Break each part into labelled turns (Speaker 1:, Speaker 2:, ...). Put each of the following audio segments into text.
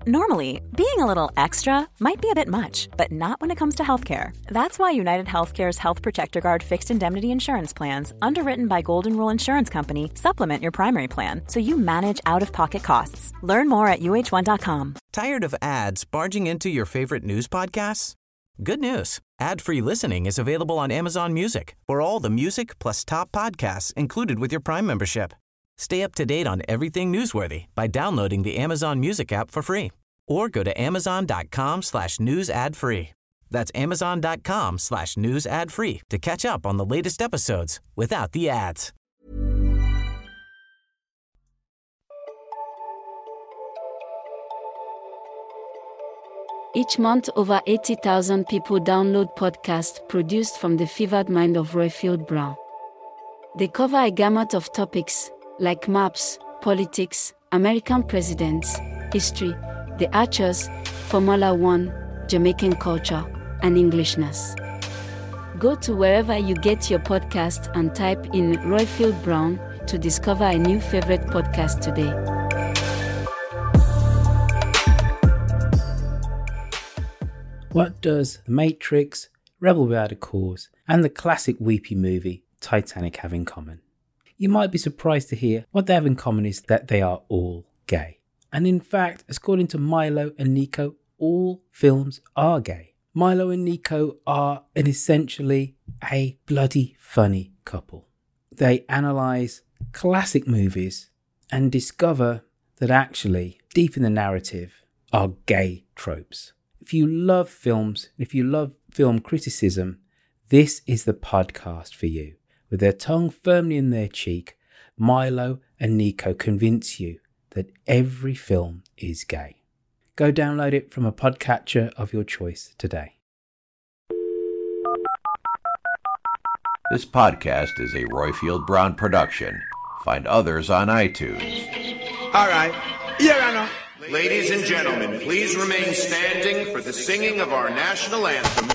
Speaker 1: Normally, being a little extra might be a bit much, but not when it comes to healthcare. That's why United Healthcare's Health Protector Guard fixed indemnity insurance plans, underwritten by Golden Rule Insurance Company, supplement your primary plan so you manage out-of-pocket costs. Learn more at uh1.com.
Speaker 2: Tired of ads barging into your favorite news podcasts? Good news. Ad-free listening is available on Amazon Music for all the music plus top podcasts included with your Prime membership. Stay up to date on everything newsworthy by downloading the Amazon Music app for free or go to amazon.com/news ad free. That's amazon.com/news ad free to catch up on the latest episodes without the ads.
Speaker 3: Each month, over 80,000 people download podcasts produced from the fevered mind of Roifield Brown. They cover a gamut of topics like maps, politics, American presidents, history, the Archers, Formula One, Jamaican culture, and Englishness. Go to wherever you get your podcast and type in Roifield Brown to discover a new favorite podcast today.
Speaker 4: What does The Matrix, Rebel Without a Cause, and the classic weepy movie Titanic have in common? You might be surprised to hear what they have in common is that they are all gay. And in fact, according to Milo and Nico, all films are gay. Milo and Nico are essentially a bloody funny couple. They analyse classic movies and discover that actually, deep in the narrative, are gay tropes. If you love films, if you love film criticism, this is the podcast for you. With their tongue firmly in their cheek, Milo and Nico convince you that every film is gay. Go download it from a podcatcher of your choice today.
Speaker 5: This podcast is a Roifield Brown production. Find others on iTunes.
Speaker 6: All right. Yeah, I know. Ladies and gentlemen, please remain standing for the singing of our national anthem.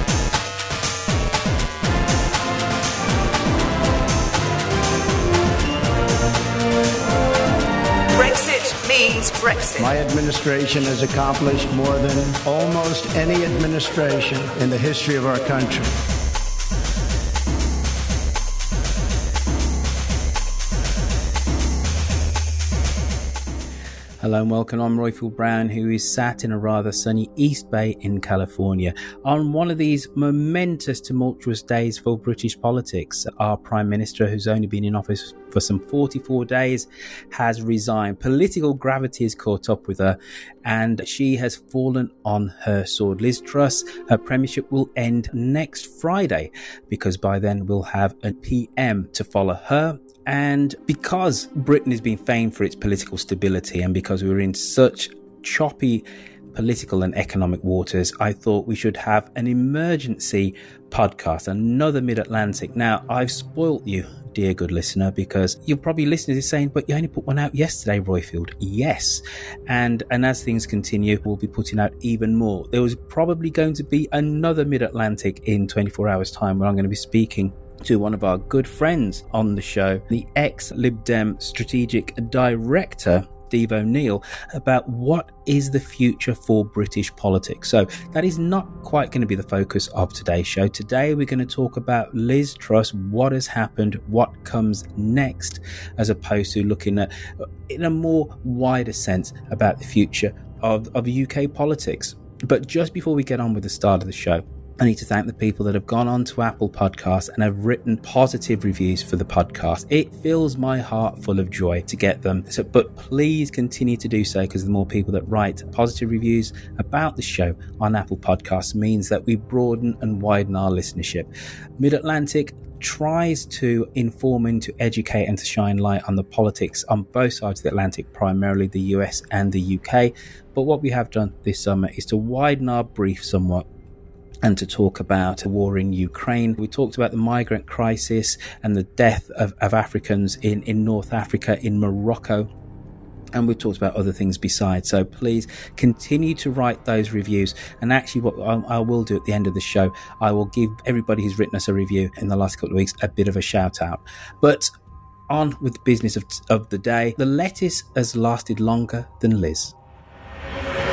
Speaker 7: Brexit means Brexit.
Speaker 8: My administration has accomplished more than almost any administration in the history of our country.
Speaker 4: Hello and welcome. I'm Roifield Brown, who is sat in a rather sunny East Bay in California on one of these momentous, tumultuous days for British politics. Our Prime Minister, who's only been in office for some 44 days, has resigned. Political gravity has caught up with her and she has fallen on her sword. Liz Truss, her premiership will end next Friday because by then we'll have a PM to follow her. And because Britain has been famed for its political stability and because we're in such choppy political and economic waters, I thought we should have an emergency podcast, another Mid-Atlantic. Now, I've spoilt you, dear good listener, because you're probably listening to this saying, but you only put one out yesterday, Roifield. Yes. And as things continue, we'll be putting out even more. There was probably going to be another Mid-Atlantic in 24 hours time where I'm going to be speaking to one of our good friends on the show, the ex-Lib Dem strategic director, Steve O'Neill, about what is the future for British politics. So that is not quite going to be the focus of today's show. Today we're going to talk about Liz Truss, what has happened, what comes next, as opposed to looking at, in a more wider sense, about the future of UK politics. But just before we get on with the start of the show, I need to thank the people that have gone on to Apple Podcasts and have written positive reviews for the podcast. It fills my heart full of joy to get them. But please continue to do so, because the more people that write positive reviews about the show on Apple Podcasts means that we broaden and widen our listenership. Mid-Atlantic tries to inform and to educate and to shine light on the politics on both sides of the Atlantic, primarily the US and the UK. But what we have done this summer is to widen our brief somewhat and to talk about the war in Ukraine. We talked about the migrant crisis and the death of Africans in North Africa, in Morocco. And we've talked about other things besides. So please continue to write those reviews. And actually what I will do at the end of the show, I will give everybody who's written us a review in the last couple of weeks a bit of a shout out. But on with the business of the day. The lettuce has lasted longer than Liz.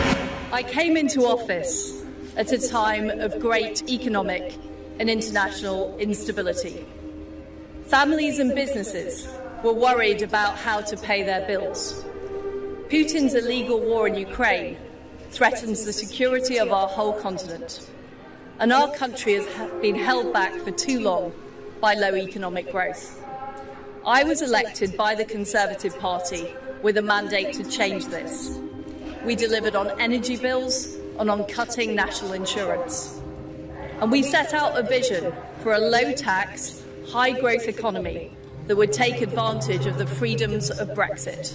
Speaker 9: I came into office at a time of great economic and international instability. Families and businesses were worried about how to pay their bills. Putin's illegal war in Ukraine threatens the security of our whole continent, and our country has been held back for too long by low economic growth. I was elected by the Conservative Party with a mandate to change this. We delivered on energy bills and on cutting national insurance. And we set out a vision for a low-tax, high-growth economy that would take advantage of the freedoms of Brexit.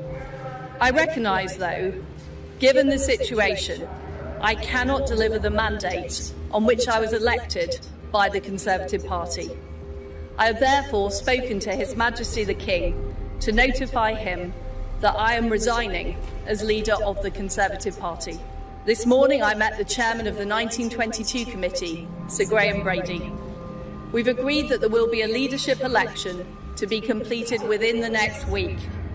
Speaker 9: I recognise, though, given the situation, I cannot deliver the mandate on which I was elected by the Conservative Party. I have therefore spoken to His Majesty the King to notify him that I am resigning as leader of the Conservative Party. This morning I met the chairman of the 1922 committee, Sir Graham Brady. We've agreed that there will be a leadership election to be completed within the next week.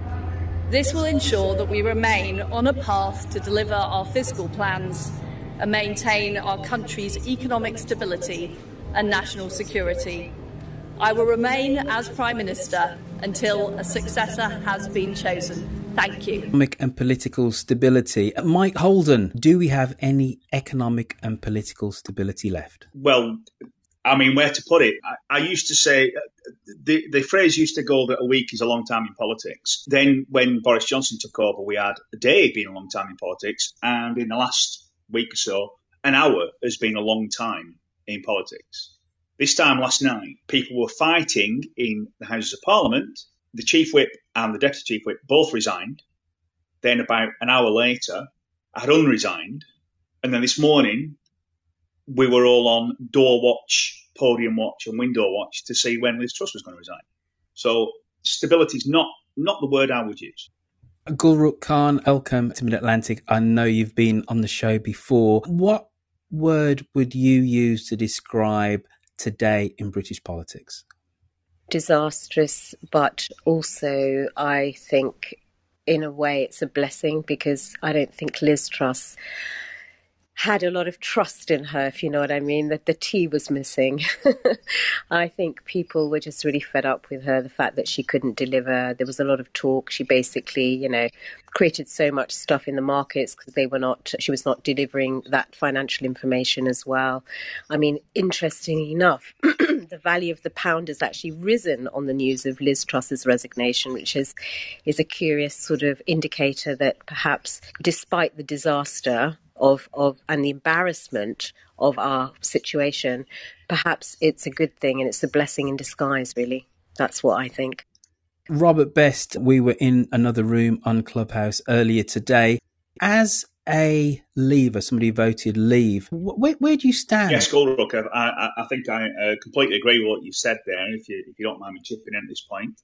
Speaker 9: This will ensure that we remain on a path to deliver our fiscal plans and maintain our country's economic stability and national security. I will remain as Prime Minister until a successor has been chosen. Thank you.
Speaker 4: Economic and political stability. Mike Holden, do we have any economic and political stability left?
Speaker 10: Well, I mean, where to put it? I used to say, the phrase used to go that a week is a long time in politics. Then when Boris Johnson took over, we had a day being a long time in politics. And in the last week or so, an hour has been a long time in politics. This time last night, people were fighting in the Houses of Parliament. The Chief Whip and the Deputy Chief Whip both resigned. Then about an hour later, I had unresigned. And then this morning, we were all on door watch, podium watch and window watch to see when Liz Truss was going to resign. So stability is not the word I would use.
Speaker 4: Gulrukh Khan, welcome to Mid-Atlantic. I know you've been on the show before. What word would you use to describe today in British politics?
Speaker 11: Disastrous, but also I think in a way it's a blessing, because I don't think Liz Truss had a lot of trust in her, if you know what I mean, that the tea was missing. I think people were just really fed up with her, the fact that she couldn't deliver. There was a lot of talk. She basically, created so much stuff in the markets because she was not delivering that financial information as well. I mean, interestingly enough, the value of the pound has actually risen on the news of Liz Truss's resignation, which is a curious sort of indicator that perhaps despite the disaster and the embarrassment of our situation, perhaps it's a good thing and it's a blessing in disguise, really. That's what I think.
Speaker 4: Robert Best, we were in another room on Clubhouse earlier today. As a Leaver, somebody who voted Leave, where do you stand?
Speaker 10: Yes, Gulrukh, I think I completely agree with what you said there, if you don't mind me chipping in at this point.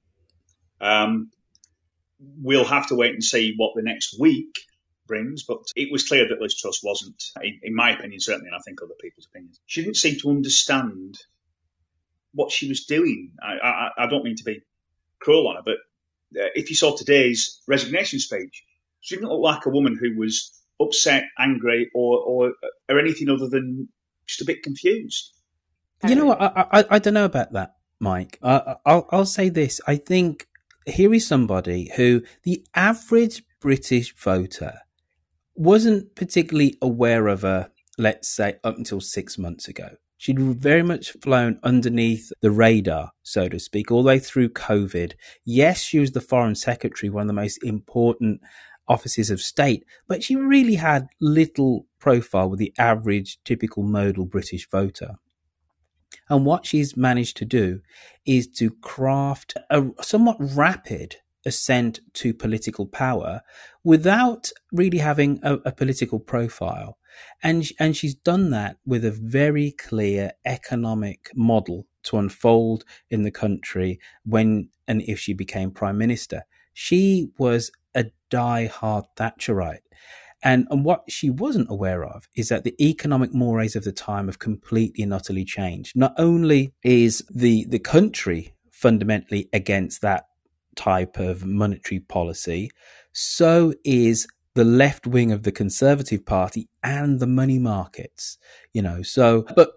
Speaker 10: We'll have to wait and see what the next week brings, but it was clear that Liz Truss wasn't, in my opinion certainly, and I think other people's opinions, she didn't seem to understand what she was doing. I don't mean to be cruel on her, but if you saw today's resignation speech, she didn't look like a woman who was upset, angry, or anything other than just a bit confused.
Speaker 4: You know what? I don't know about that, Mike. I'll say this. I think here is somebody who the average British voter wasn't particularly aware of her, let's say, up until 6 months ago. She'd very much flown underneath the radar, so to speak, all the way through COVID. Yes, she was the Foreign Secretary, one of the most important offices of state, but she really had little profile with the average, typical modal British voter. And what she's managed to do is to craft a somewhat rapid ascent to political power without really having a political profile. And she's done that with a very clear economic model to unfold in the country when and if she became Prime Minister. She was a die-hard Thatcherite. And what she wasn't aware of is that the economic mores of the time have completely and utterly changed. Not only is the country fundamentally against that type of monetary policy, so is the left wing of the Conservative Party and the money markets, So, but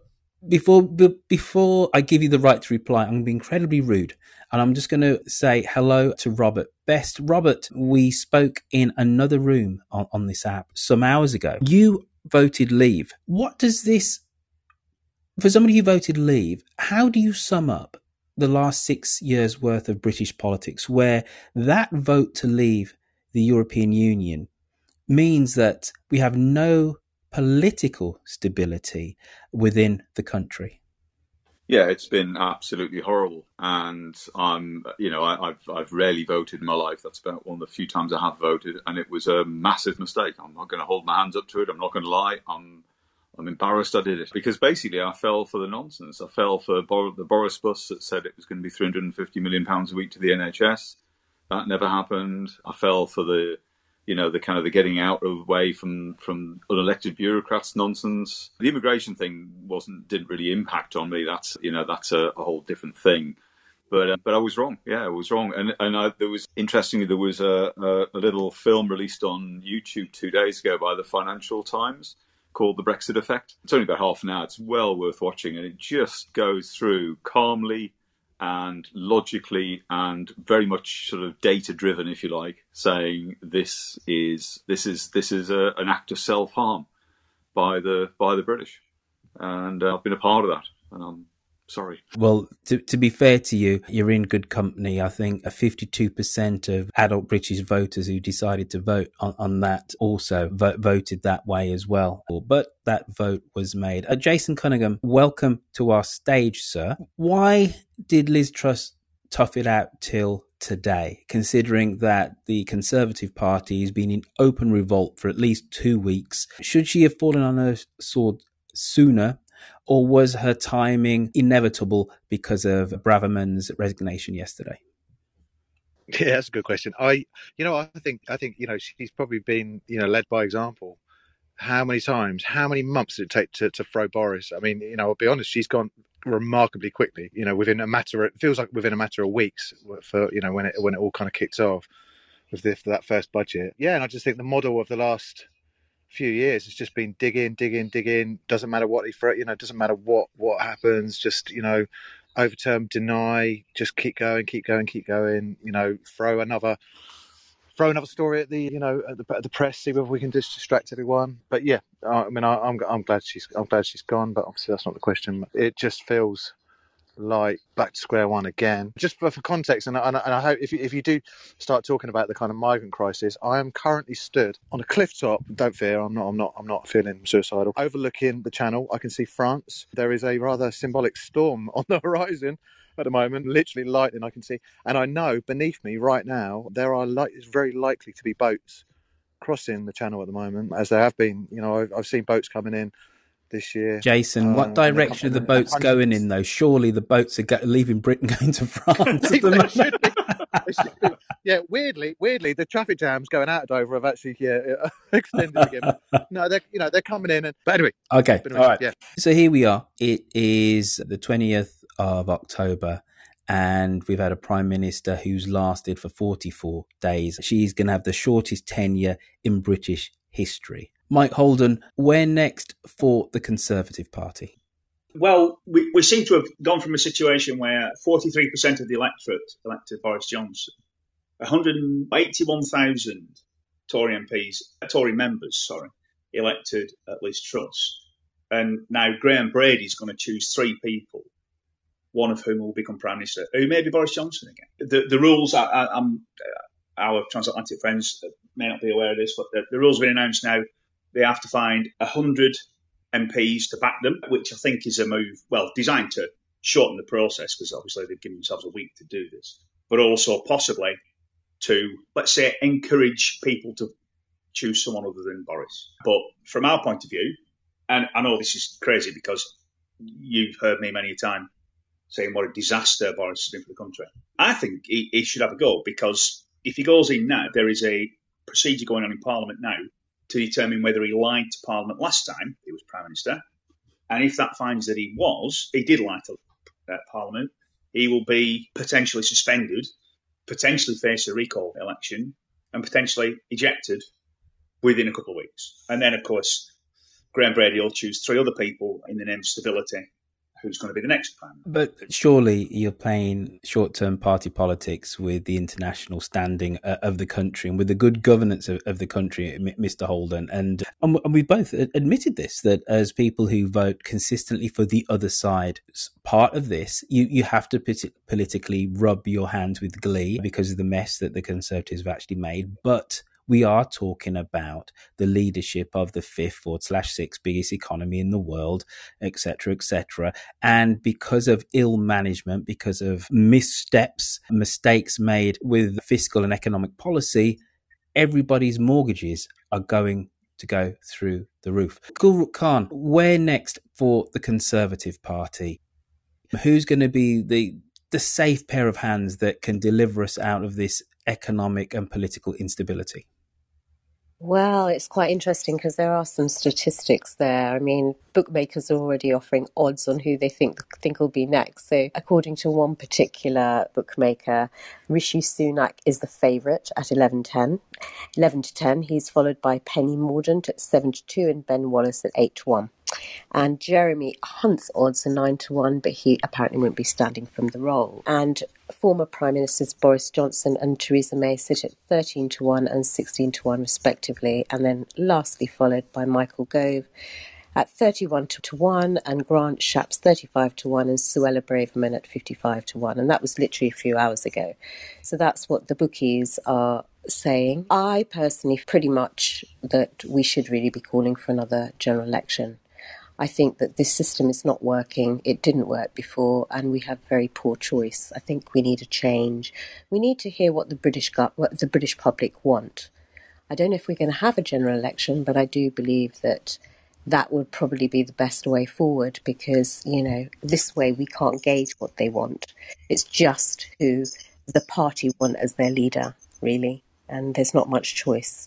Speaker 4: before I give you the right to reply, I'm going to be incredibly rude. And I'm just going to say hello to Robert Best. Robert, we spoke in another room on this app some hours ago. You voted leave. What does this, for somebody who voted leave, how do you sum up the last 6 years worth of British politics where that vote to leave the European Union means that we have no political stability within the country?
Speaker 12: Yeah, it's been absolutely horrible, and I've rarely voted in my life. That's about one of the few times I have voted, and it was a massive mistake. I'm not going to hold my hands up to it. I'm not going to lie. I'm embarrassed I did it, because basically I fell for the nonsense. I fell for the Boris bus that said it was going to be £350 million a week to the NHS. That never happened. I fell for the kind of the getting out of the way from unelected bureaucrats nonsense. The immigration thing didn't really impact on me. That's a whole different thing. But I was wrong. Yeah, I was wrong. And there was a little film released on YouTube 2 days ago by the Financial Times called The Brexit Effect. It's only about half an hour. It's well worth watching, and it just goes through calmly and logically and very much sort of data driven, if you like, saying this is an act of self-harm by the British, and I've been a part of that, and I'm sorry.
Speaker 4: Well, to be fair to you, you're in good company. I think 52% of adult British voters who decided to vote on that also voted that way as well. But that vote was made. Jason Cunningham, welcome to our stage, sir. Why did Liz Truss tough it out till today, considering that the Conservative Party has been in open revolt for at least 2 weeks? Should she have fallen on her sword sooner, or was her timing inevitable because of Braverman's resignation yesterday?
Speaker 13: Yeah, that's a good question. I think she's probably been led by example. How many times, how many months did it take to throw Boris? I mean, I'll be honest, she's gone remarkably quickly. It feels like within a matter of weeks for when it all kind of kicked off with that first budget. Yeah, and I just think the model of the last few years has just been dig in. Doesn't matter what doesn't matter what happens. Just overturn, deny, just keep going. Throw another story at the press, see whether we can just distract everyone. But yeah, I mean, I'm glad she's gone. But obviously that's not the question. It just feels like back to square one again. Just for context, and I hope if you do start talking about the kind of migrant crisis, I am currently stood on a cliff top. Don't fear, I'm not feeling suicidal. Overlooking the Channel, I can see France. There is a rather symbolic storm on the horizon at the moment, literally lightning I can see, and I know beneath me right now it's very likely to be boats crossing the Channel at the moment, as there have been. I've seen boats coming in this year.
Speaker 4: Jason, what direction are the boats going in, though? Surely the boats are leaving Britain, going to France.
Speaker 13: They should be. Yeah, weirdly, the traffic jams going out of Dover have actually extended again. No, they're coming in. But anyway.
Speaker 4: Okay, all right. Yeah. So here we are. It is the 20th of October, and we've had a Prime Minister who's lasted for 44 days. She's going to have the shortest tenure in British history. Mike Holden, where next for the Conservative Party?
Speaker 10: Well, we seem to have gone from a situation where 43% of the electorate elected Boris Johnson, 181,000 Tory members elected Liz Truss, and now Graham Brady's going to choose 3 people, one of whom will become Prime Minister, who may be Boris Johnson again. The rules, our transatlantic friends may not be aware of this, but the rules have been announced now. They have to find 100 MPs to back them, which I think is a move, designed to shorten the process, because obviously they've given themselves a week to do this, but also possibly to, let's say, encourage people to choose someone other than Boris. But from our point of view, and I know this is crazy because you've heard me many a time saying what a disaster Boris has been for the country, I think he should have a go, because if he goes in now, there is a procedure going on in Parliament now to determine whether he lied to Parliament last time he was Prime Minister. And if that finds that he did lie to Parliament, he will be potentially suspended, potentially face a recall election, and potentially ejected within a couple of weeks. And then, of course, Graham Brady will choose 3 other people in the name of stability who's going to be the next prime minister.
Speaker 4: But surely you're playing short-term party politics with the international standing of the country and with the good governance of the country, Mr. Holden. And we both admitted this, that as people who vote consistently for the other side, part of this, you have to politically rub your hands with glee because of the mess that the Conservatives have actually made. But we are talking about the leadership of the 5th/6th biggest economy in the world, etc., etc. And because of ill management, because of missteps, mistakes made with fiscal and economic policy, everybody's mortgages are going to go through the roof. Gulrukh Khan, where next for the Conservative Party? Who's going to be the safe pair of hands that can deliver us out of this economic and political instability?
Speaker 11: Well, it's quite interesting because there are some statistics there. I mean, bookmakers are already offering odds on who they think will be next. So according to one particular bookmaker, Rishi Sunak is the favourite at 11 to 10. He's followed by Penny Mordaunt at 7-2 and Ben Wallace at 8-1. And Jeremy Hunt's odds are 9-1, but he apparently won't be standing from the role. And former Prime Ministers Boris Johnson and Theresa May sit at 13-1 and 16-1 respectively, and then lastly followed by Michael Gove at 31-1 and Grant Shapps 35-1 and Suella Braverman at 55-1. And that was literally a few hours ago. So that's what the bookies are saying. I personally pretty much that we should really be calling for another general election. I think that this system is not working. It didn't work before, and we have very poor choice. I think we need a change. We need to hear what the British public want. I don't know if we're going to have a general election, but I do believe that would probably be the best way forward because, this way we can't gauge what they want. It's just who the party want as their leader, really, and there's not much choice,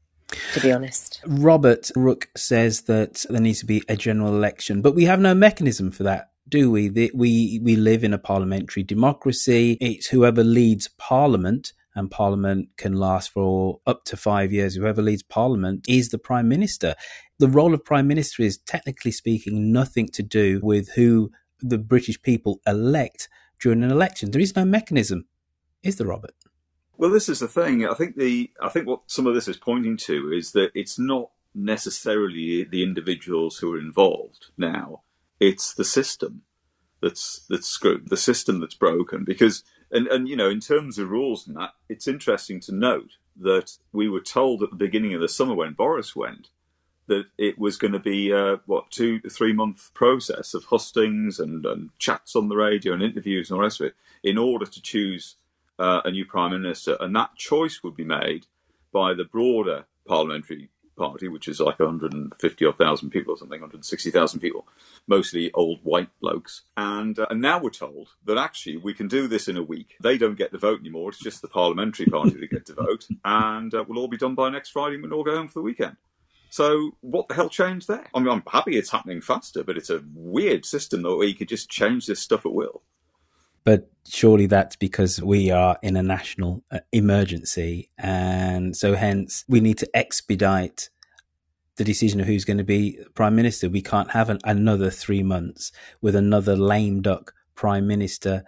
Speaker 11: to be honest.
Speaker 4: Robert Rook says that there needs to be a general election, but we have no mechanism for that, do we? We live in a parliamentary democracy. It's whoever leads Parliament, and Parliament can last for up to 5 years. Whoever leads Parliament is the Prime Minister. The role of Prime Minister is, technically speaking, nothing to do with who the British people elect during an election. There is no mechanism, is there, Robert?
Speaker 12: Well, this is the thing. I think what some of this is pointing to is that it's not necessarily the individuals who are involved now. It's the system that's screwed, the system that's broken. Because, and in terms of rules and that, it's interesting to note that we were told at the beginning of the summer when Boris went that it was going to be 2 to 3 month process of hustings and chats on the radio and interviews and all the rest of it in order to choose a new Prime Minister, and that choice would be made by the broader parliamentary party, which is like 150,000 people or something, 160,000 people, mostly old white blokes. And now we're told that actually we can do this in a week. They don't get to vote anymore. It's just the parliamentary party that get to vote, and we'll all be done by next Friday and we'll all go home for the weekend. So what the hell changed there? I mean, I'm happy it's happening faster, but it's a weird system though, where you could just change this stuff at will.
Speaker 4: But surely that's because we are in a national emergency. And so hence we need to expedite the decision of who's going to be Prime Minister. We can't have another 3 months with another lame duck Prime Minister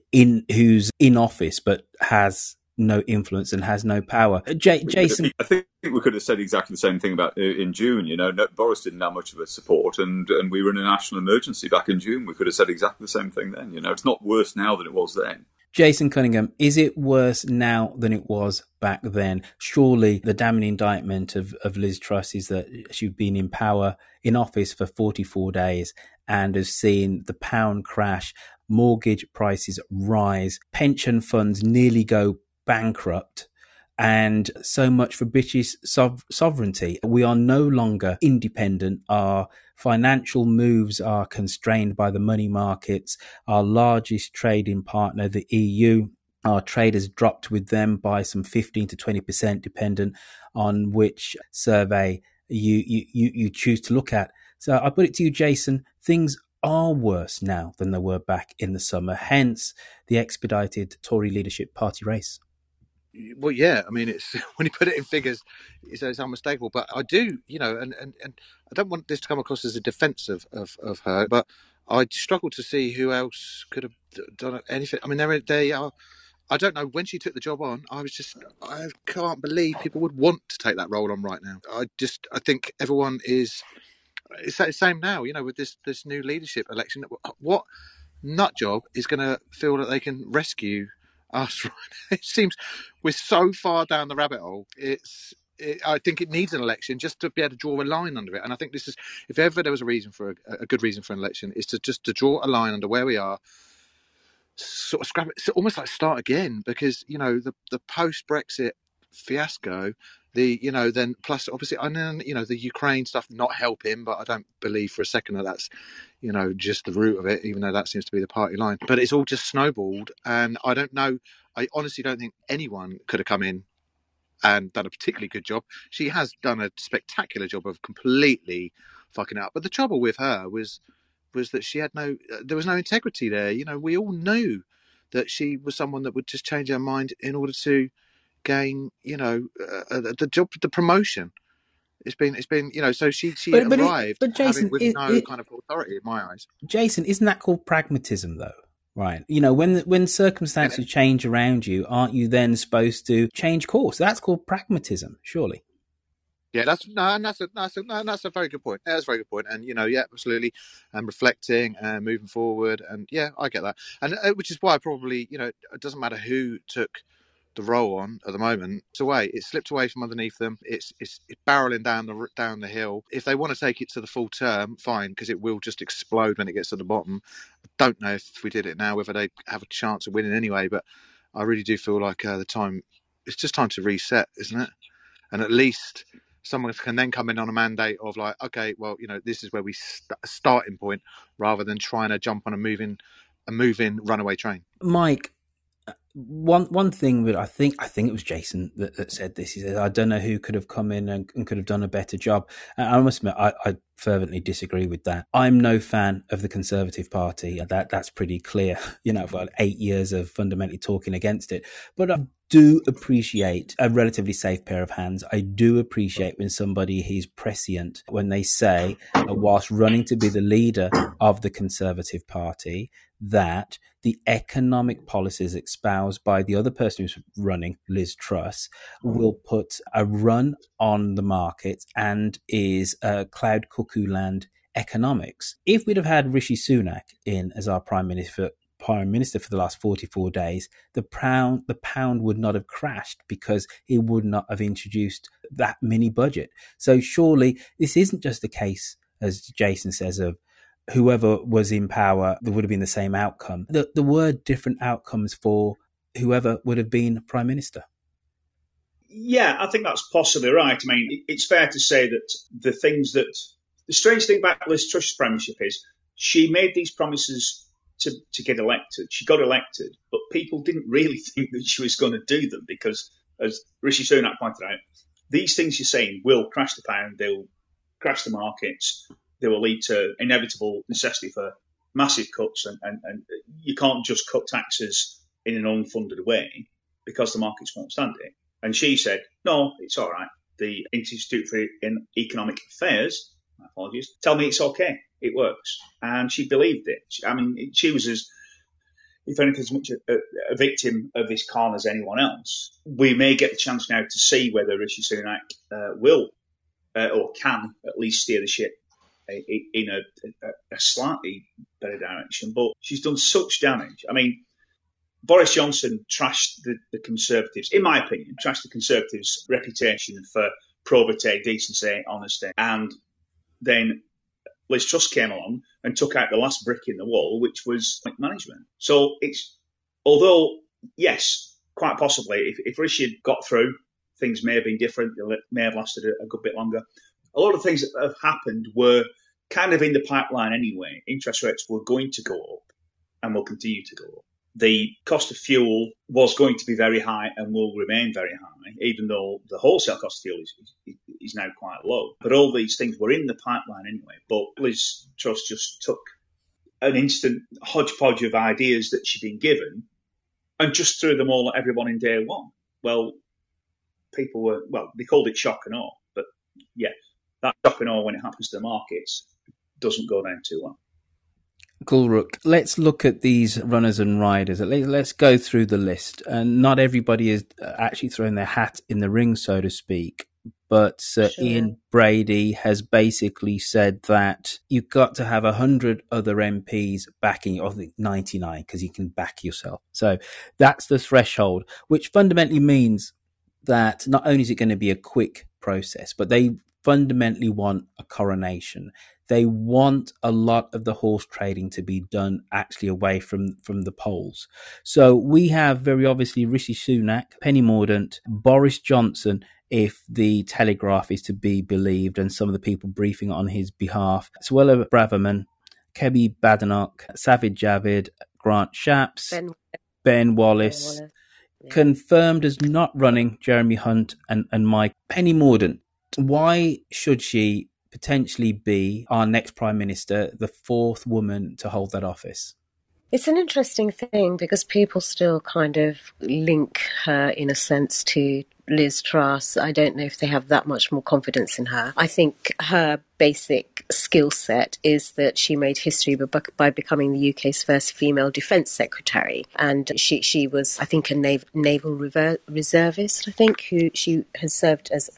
Speaker 4: who's in office but has no influence and has no power. Jason,
Speaker 12: I think we could have said exactly the same thing about in June. Boris didn't have much of a support, and we were in a national emergency back in June. We could have said exactly the same thing then. It's not worse now than it was then.
Speaker 4: Jason Cunningham, is it worse now than it was back then? Surely the damning indictment of Liz Truss is that she'd been in office for 44 days and has seen the pound crash, mortgage prices rise, pension funds nearly go bankrupt, and so much for British sovereignty. We are no longer independent. Our financial moves are constrained by the money markets. Our largest trading partner, the EU, our trade has dropped with them by some 15 to 20%, dependent on which survey you choose to look at. So I put it to you, Jason, things are worse now than they were back in the summer, hence the expedited Tory leadership party race.
Speaker 13: Well, yeah, I mean, it's when you put it in figures, it's unmistakable. But I do, and I don't want this to come across as a defence of her, but I struggle to see who else could have done anything. I mean, they are. I don't know, when she took the job on, I can't believe people would want to take that role on right now. I think everyone it's the same now, with this new leadership election. What nut job is going to feel that they can rescue us right now? It seems we're so far down the rabbit hole. I think it needs an election just to be able to draw a line under it. And I think this is, if ever there was a reason for a good reason for an election, is to draw a line under where we are, sort of scrap it, so almost like start again, because the post-Brexit fiasco, then plus obviously, and then the Ukraine stuff not helping, but I don't believe for a second that that's just the root of it, even though that seems to be the party line. But it's all just snowballed, and I don't know. I honestly don't think anyone could have come in and done a particularly good job. She has done a spectacular job of completely fucking out. But the trouble with her was that she had there was no integrity there. We all knew that she was someone that would just change her mind in order to gain, the job, the promotion. It's been, so she arrived Jason, with no kind of authority in my eyes.
Speaker 4: Jason, isn't that called pragmatism though? Right. When circumstances change around you, aren't you then supposed to change course? That's called pragmatism, surely.
Speaker 13: Yeah, that's a very good point. That's a very good point. And absolutely, and reflecting and moving forward, and yeah, I get that. And which is why probably it doesn't matter who took the role on at the moment. It slipped away from underneath them. It's barreling down the hill. If they want to take it to the full term, fine, because it will just explode when it gets to the bottom. I don't know if we did it now whether they have a chance of winning anyway. But I really do feel like it's just time to reset, isn't it? And at least someone can then come in on a mandate of like, okay, well, this is where we starting point, rather than trying to jump on a moving runaway train.
Speaker 4: Mike, one thing that I think it was Jason that said this. He said, I don't know who could have come in and could have done a better job. And I must admit, I fervently disagree with that. I'm no fan of the Conservative Party. That's pretty clear. I've got 8 years of fundamentally talking against it. But I do appreciate a relatively safe pair of hands. I do appreciate when somebody is prescient, when they say, whilst running to be the leader of the Conservative Party, that the economic policies espoused by the other person who's running, Liz Truss, will put a run on the market and is cloud cuckoo land economics. If we'd have had Rishi Sunak in as our Prime Minister for the last 44 days, the pound would not have crashed because he would not have introduced that mini budget. So surely this isn't just a case, as Jason says, of whoever was in power, there would have been the same outcome. There were different outcomes for whoever would have been Prime Minister.
Speaker 10: Yeah, I think that's possibly right. I mean, it's fair to say that the strange thing about Liz Truss's premiership is she made these promises to get elected. She got elected, but people didn't really think that she was going to do them because, as Rishi Sunak pointed out, these things you're saying will crash the pound, they'll crash the markets, they will lead to inevitable necessity for massive cuts, and you can't just cut taxes in an unfunded way because the markets won't stand it. And she said, no, it's all right. The Institute for Economic Affairs, my apologies, tell me it's okay. It works. And she believed it. She was if anything, as much a victim of this con as anyone else. We may get the chance now to see whether Rishi Sunak will or can at least steer the ship in a slightly better direction. But she's done such damage. I mean, Boris Johnson trashed the Conservatives, in my opinion, trashed the Conservatives' reputation for probity, decency, honesty. And then Liz Truss came along and took out the last brick in the wall, which was management. So although, yes, quite possibly, if Rishi had got through, things may have been different. They may have lasted a good bit longer. A lot of things that have happened were kind of in the pipeline anyway. Interest rates were going to go up and will continue to go up. The cost of fuel was going to be very high and will remain very high, even though the wholesale cost of fuel is now quite low. But all these things were in the pipeline anyway. But Liz Truss just took an instant hodgepodge of ideas that she'd been given and just threw them all at everyone in day one. well, people were, well, they called it shock and awe. But yeah, that shock and awe when it happens to the markets doesn't go down too well.
Speaker 4: Gulruk, let's look at these runners and riders. Let's go through the list. And not everybody is actually throwing their hat in the ring, so to speak. But
Speaker 11: Sure.
Speaker 4: Ian Brady has basically said that you've got to have 100 other MPs backing you, or 99, because you can back yourself. So that's the threshold, which fundamentally means that not only is it going to be a quick process, but they fundamentally want a coronation. They want a lot of the horse trading to be done actually away from the polls. So we have very obviously Rishi Sunak, Penny Mordaunt, Boris Johnson, if the Telegraph is to be believed, and some of the people briefing on his behalf, Suella Braverman, Kemi Badenoch, Sajid Javid, Grant Shapps, Ben Wallace.
Speaker 11: Yeah.
Speaker 4: Confirmed as not running, Jeremy Hunt and Mike. Penny Mordaunt, why should she potentially be our next Prime Minister, the fourth woman to hold that office?
Speaker 11: It's an interesting thing because people still kind of link her in a sense to Liz Truss. I don't know if they have that much more confidence in her. I think her basic skill set is that she made history by becoming the UK's first female defence secretary. And she was, I think, a naval reservist, I think, who she has served as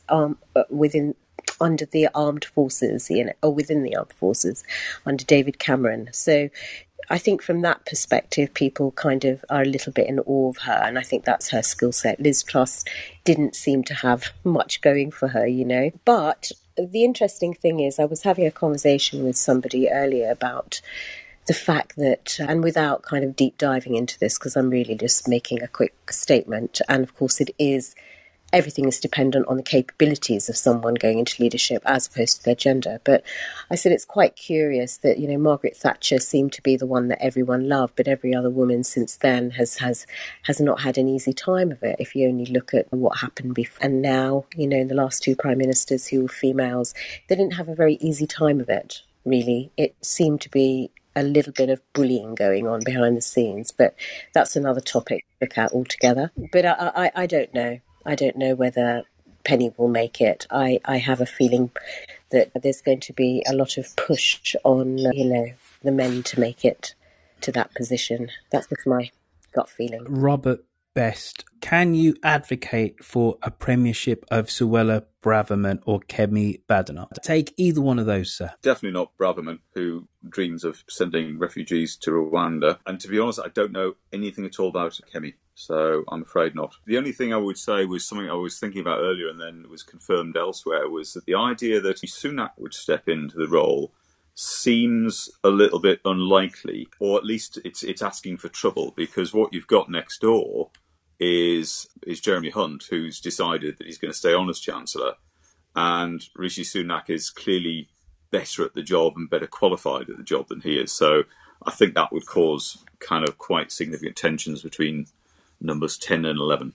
Speaker 11: under the armed forces, or within the armed forces under David Cameron. So I think from that perspective, people kind of are a little bit in awe of her, and I think that's her skill set. Liz Truss didn't seem to have much going for her, But the interesting thing is, I was having a conversation with somebody earlier about the fact that, and without kind of deep diving into this, because I'm really just making a quick statement, and of course everything is dependent on the capabilities of someone going into leadership as opposed to their gender. But I said it's quite curious that, Margaret Thatcher seemed to be the one that everyone loved, but every other woman since then has not had an easy time of it. If you only look at what happened before and now, the last two prime ministers who were females, they didn't have a very easy time of it, really. It seemed to be a little bit of bullying going on behind the scenes, but that's another topic to look at altogether. But I don't know. I don't know whether Penny will make it. I have a feeling that there's going to be a lot of push on, the men to make it to that position. That's just my gut feeling.
Speaker 4: Robert Best, can you advocate for a premiership of Suella Braverman or Kemi Badenoch? Take either one of those, sir.
Speaker 12: Definitely not Braverman, who dreams of sending refugees to Rwanda. And to be honest, I don't know anything at all about Kemi, so I'm afraid not. The only thing I would say was something I was thinking about earlier and then was confirmed elsewhere, was that the idea that Sunak would step into the role seems a little bit unlikely, or at least it's asking for trouble, because what you've got next door is Jeremy Hunt, who's decided that he's going to stay on as Chancellor, and Rishi Sunak is clearly better at the job and better qualified at the job than he is. So I think that would cause kind of quite significant tensions between numbers 10 and 11.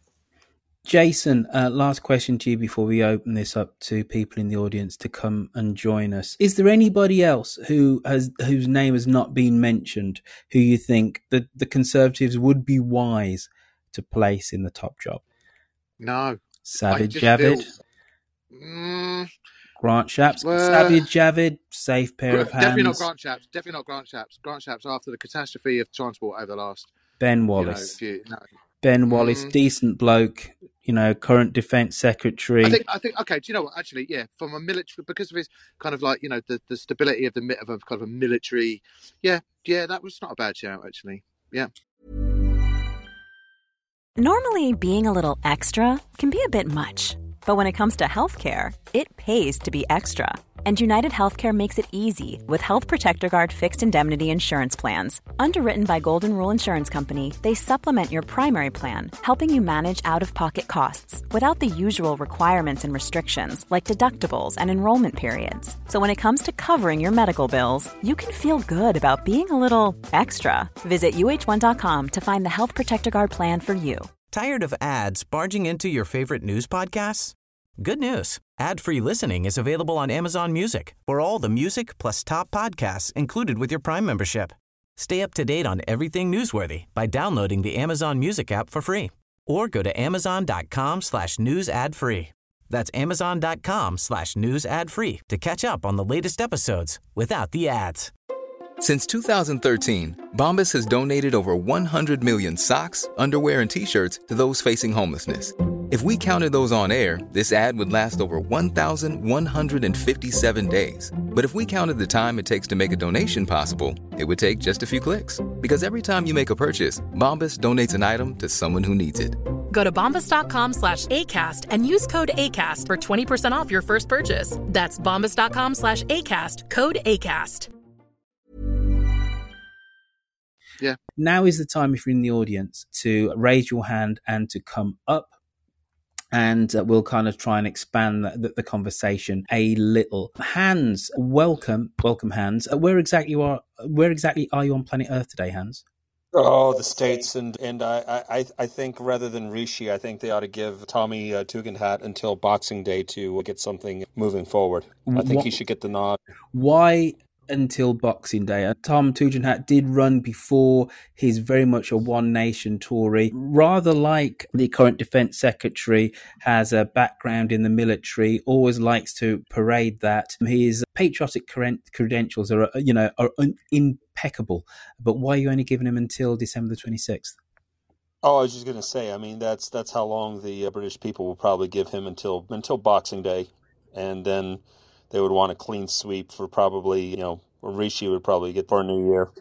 Speaker 4: Jason, last question to you before we open this up to people in the audience to come and join us. Is there anybody else whose name has not been mentioned who you think that the Conservatives would be wise to place in the top job?
Speaker 13: No.
Speaker 4: Sajid Javid? Grant Shapps? Sajid Javid, safe pair of hands.
Speaker 13: Definitely not Grant Shapps. Grant Shapps after the catastrophe of transport over the last...
Speaker 4: Ben Wallace. Ben Wallace, decent bloke, current defence secretary.
Speaker 13: I think. Okay. Do you know what? Actually, yeah, from a military, because of his kind of like the stability of a kind of a military. Yeah, that was not a bad shout, actually. Yeah.
Speaker 1: Normally, being a little extra can be a bit much, but when it comes to healthcare, it pays to be extra. And United Healthcare makes it easy with Health Protector Guard fixed indemnity insurance plans. Underwritten by Golden Rule Insurance Company, they supplement your primary plan, helping you manage out-of-pocket costs without the usual requirements and restrictions like deductibles and enrollment periods. So when it comes to covering your medical bills, you can feel good about being a little extra. Visit UH1.com to find the Health Protector Guard plan for you.
Speaker 2: Tired of ads barging into your favorite news podcasts? Good news. Ad-free listening is available on Amazon Music for all the music plus top podcasts included with your Prime membership. Stay up to date on everything newsworthy by downloading the Amazon Music app for free or go to amazon.com/news ad free. That's amazon.com/news ad free to catch up on the latest episodes without the ads.
Speaker 14: Since 2013, Bombas has donated over 100 million socks, underwear, and T-shirts to those facing homelessness. If we counted those on air, this ad would last over 1,157 days. But if we counted the time it takes to make a donation possible, it would take just a few clicks. Because every time you make a purchase, Bombas donates an item to someone who needs it.
Speaker 15: Go to bombas.com/ACAST and use code ACAST for 20% off your first purchase. That's bombas.com/ACAST, code ACAST.
Speaker 13: Yeah.
Speaker 4: Now is the time, if you're in the audience, to raise your hand and to come up. And we'll kind of try and expand the conversation a little. Hans, welcome, Hans. Where exactly are you on planet Earth today, Hans?
Speaker 16: Oh, the States, and I think rather than Rishi, I think they ought to give Tommy Tugendhat until Boxing Day to get something moving forward. I think he should get the nod.
Speaker 4: Why until Boxing Day? Tom Tugendhat did run before. He's very much a One Nation Tory, rather like the current Defence Secretary, has a background in the military, always likes to parade that. His patriotic credentials are impeccable. But why are you only giving him until December the 26th?
Speaker 16: Oh, I was just going to say, I mean, that's how long the British people will probably give him until Boxing Day, and then they would want a clean sweep for probably, Rishi would probably get for a new year.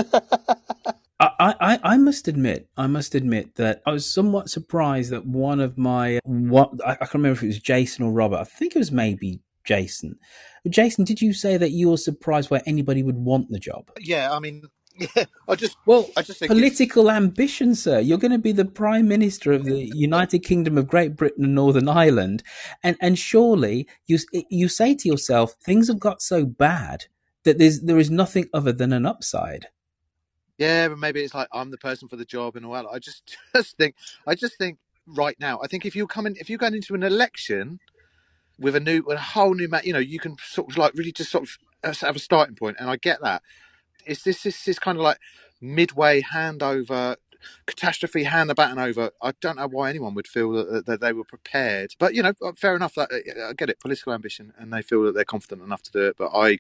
Speaker 4: I must admit that I was somewhat surprised that one of my, I can't remember if it was Jason or Robert. I think it was maybe Jason. Jason, did you say that you were surprised why anybody would want the job?
Speaker 13: Yeah, I mean, I just think
Speaker 4: political ambition, sir. You're going to be the Prime Minister of the United Kingdom of Great Britain and Northern Ireland, and surely you say to yourself, things have got so bad that there is nothing other than an upside.
Speaker 13: Yeah, but maybe it's like I'm the person for the job and all that. I just think right now, I think if you're going into an election with a whole new you can sort of like really just sort of have a starting point, and I get that. Is this kind of like midway handover, catastrophe, hand the baton over? I don't know why anyone would feel that they were prepared. But, fair enough. I get it, political ambition, and they feel that they're confident enough to do it. But I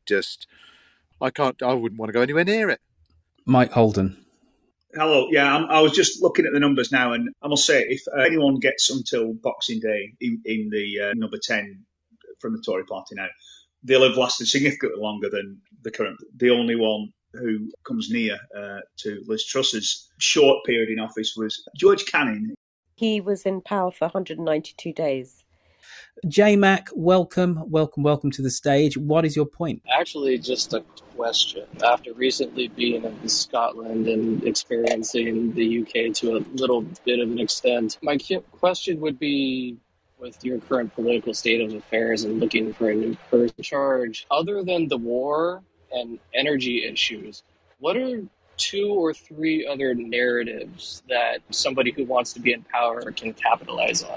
Speaker 13: wouldn't want to go anywhere near it.
Speaker 4: Mike Holden.
Speaker 10: Hello. Yeah, I was just looking at the numbers now, and I must say, if anyone gets until Boxing Day in the number 10 from the Tory party now, they'll have lasted significantly longer than the only one who comes near to Liz Truss's short period in office was George Canning.
Speaker 11: He was in power for 192 days.
Speaker 4: J-Mac, welcome to the stage. What is your point?
Speaker 17: Actually, just a question. After recently being in Scotland and experiencing the UK to a little bit of an extent, my question would be, with your current political state of affairs and looking for a new person in charge, other than the war and energy issues, what are 2 or 3 other narratives that somebody who wants to be in power can capitalize on?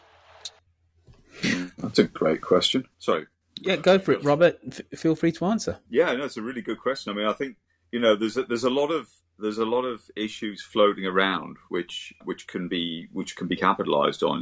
Speaker 12: That's a great question. Sorry.
Speaker 4: Yeah, go for it, Robert. Feel free to answer.
Speaker 12: Yeah, no, it's a really good question. I mean, I think there's a lot of issues floating around which can be capitalised on.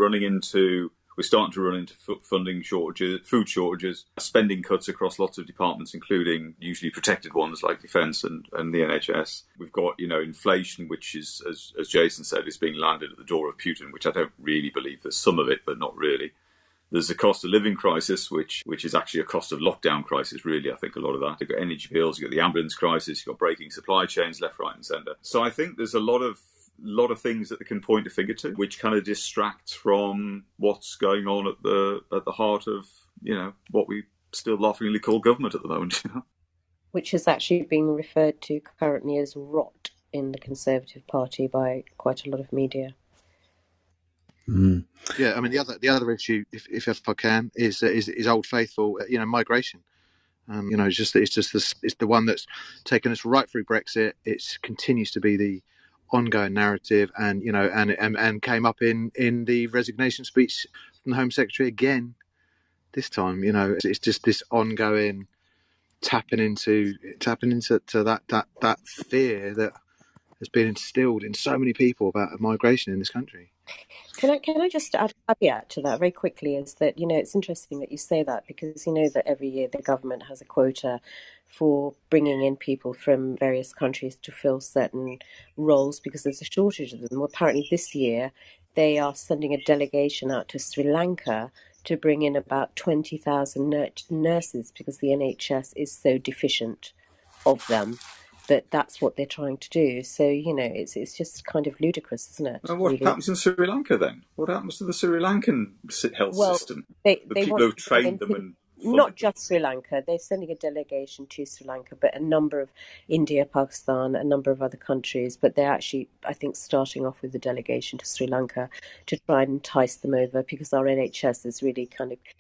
Speaker 12: We're starting to run into funding shortages, food shortages, spending cuts across lots of departments, including usually protected ones like defence and the NHS. We've got, inflation, which is, as Jason said, is being landed at the door of Putin, which I don't really believe. There's some of it, but not really. There's a cost of living crisis, which is actually a cost of lockdown crisis, really. I think a lot of that. You've got energy bills, you've got the ambulance crisis, you've got breaking supply chains left, right and centre. So I think there's a lot of things that they can point a finger to, which kind of distract from what's going on at the heart of, what we still laughingly call government at the moment.
Speaker 11: Which is actually being referred to currently as rot in the Conservative Party by quite a lot of media.
Speaker 4: Mm.
Speaker 13: Yeah, I mean the other issue, if I can, is Old Faithful, migration. It's the one that's taken us right through Brexit. It continues to be the ongoing narrative, and came up in the resignation speech from the Home Secretary again this time. It's just this ongoing tapping into that fear that has been instilled in so many people about migration in this country.
Speaker 11: Can I just add a caveat to that very quickly? Is that, it's interesting that you say that, because you know that every year the government has a quota for bringing in people from various countries to fill certain roles because there's a shortage of them. Well, apparently this year they are sending a delegation out to Sri Lanka to bring in about 20,000 nurses because the NHS is so deficient of them. That's what they're trying to do. So, it's just kind of ludicrous, isn't it?
Speaker 12: And what
Speaker 11: really?
Speaker 12: happens in Sri Lanka then? What happens to the Sri Lankan health system?
Speaker 11: They
Speaker 12: people who've trained them and
Speaker 11: not just Sri Lanka. They're sending a delegation to Sri Lanka, but a number of India, Pakistan, a number of other countries. But they're actually, I think, starting off with a delegation to Sri Lanka to try and entice them over, because our NHS is really kind of,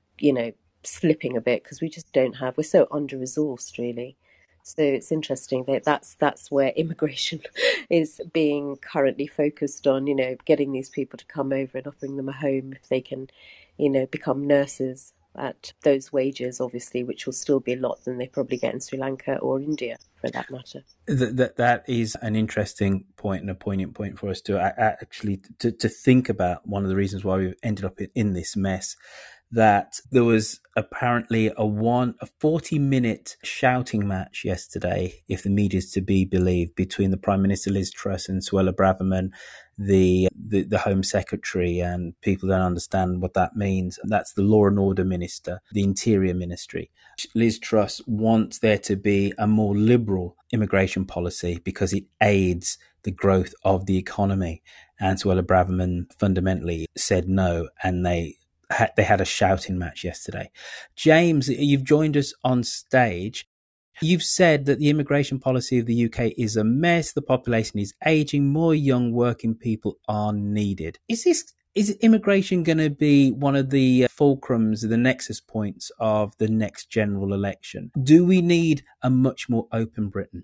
Speaker 11: slipping a bit because we're so under-resourced, really. So it's interesting that that's where immigration is being currently focused on, getting these people to come over and offering them a home if they can, become nurses at those wages, obviously, which will still be a lot than they probably get in Sri Lanka or India, for that matter.
Speaker 4: That is an interesting point and a poignant point for us to actually to think about. One of the reasons why we've ended up in this mess, that there was apparently a 40-minute shouting match yesterday, if the media is to be believed, between the Prime Minister Liz Truss and Suella Braverman, the Home Secretary, and people don't understand what that means. And that's the Law and Order Minister, the Interior Ministry. Liz Truss wants there to be a more liberal immigration policy because it aids the growth of the economy. And Suella Braverman fundamentally said no, and they had a shouting match yesterday. James, you've joined us on stage. You've said that the immigration policy of the UK is a mess. The population is aging. More young working people are needed. Is immigration going to be one of the fulcrums, the nexus points of the next general election? Do we need a much more open Britain?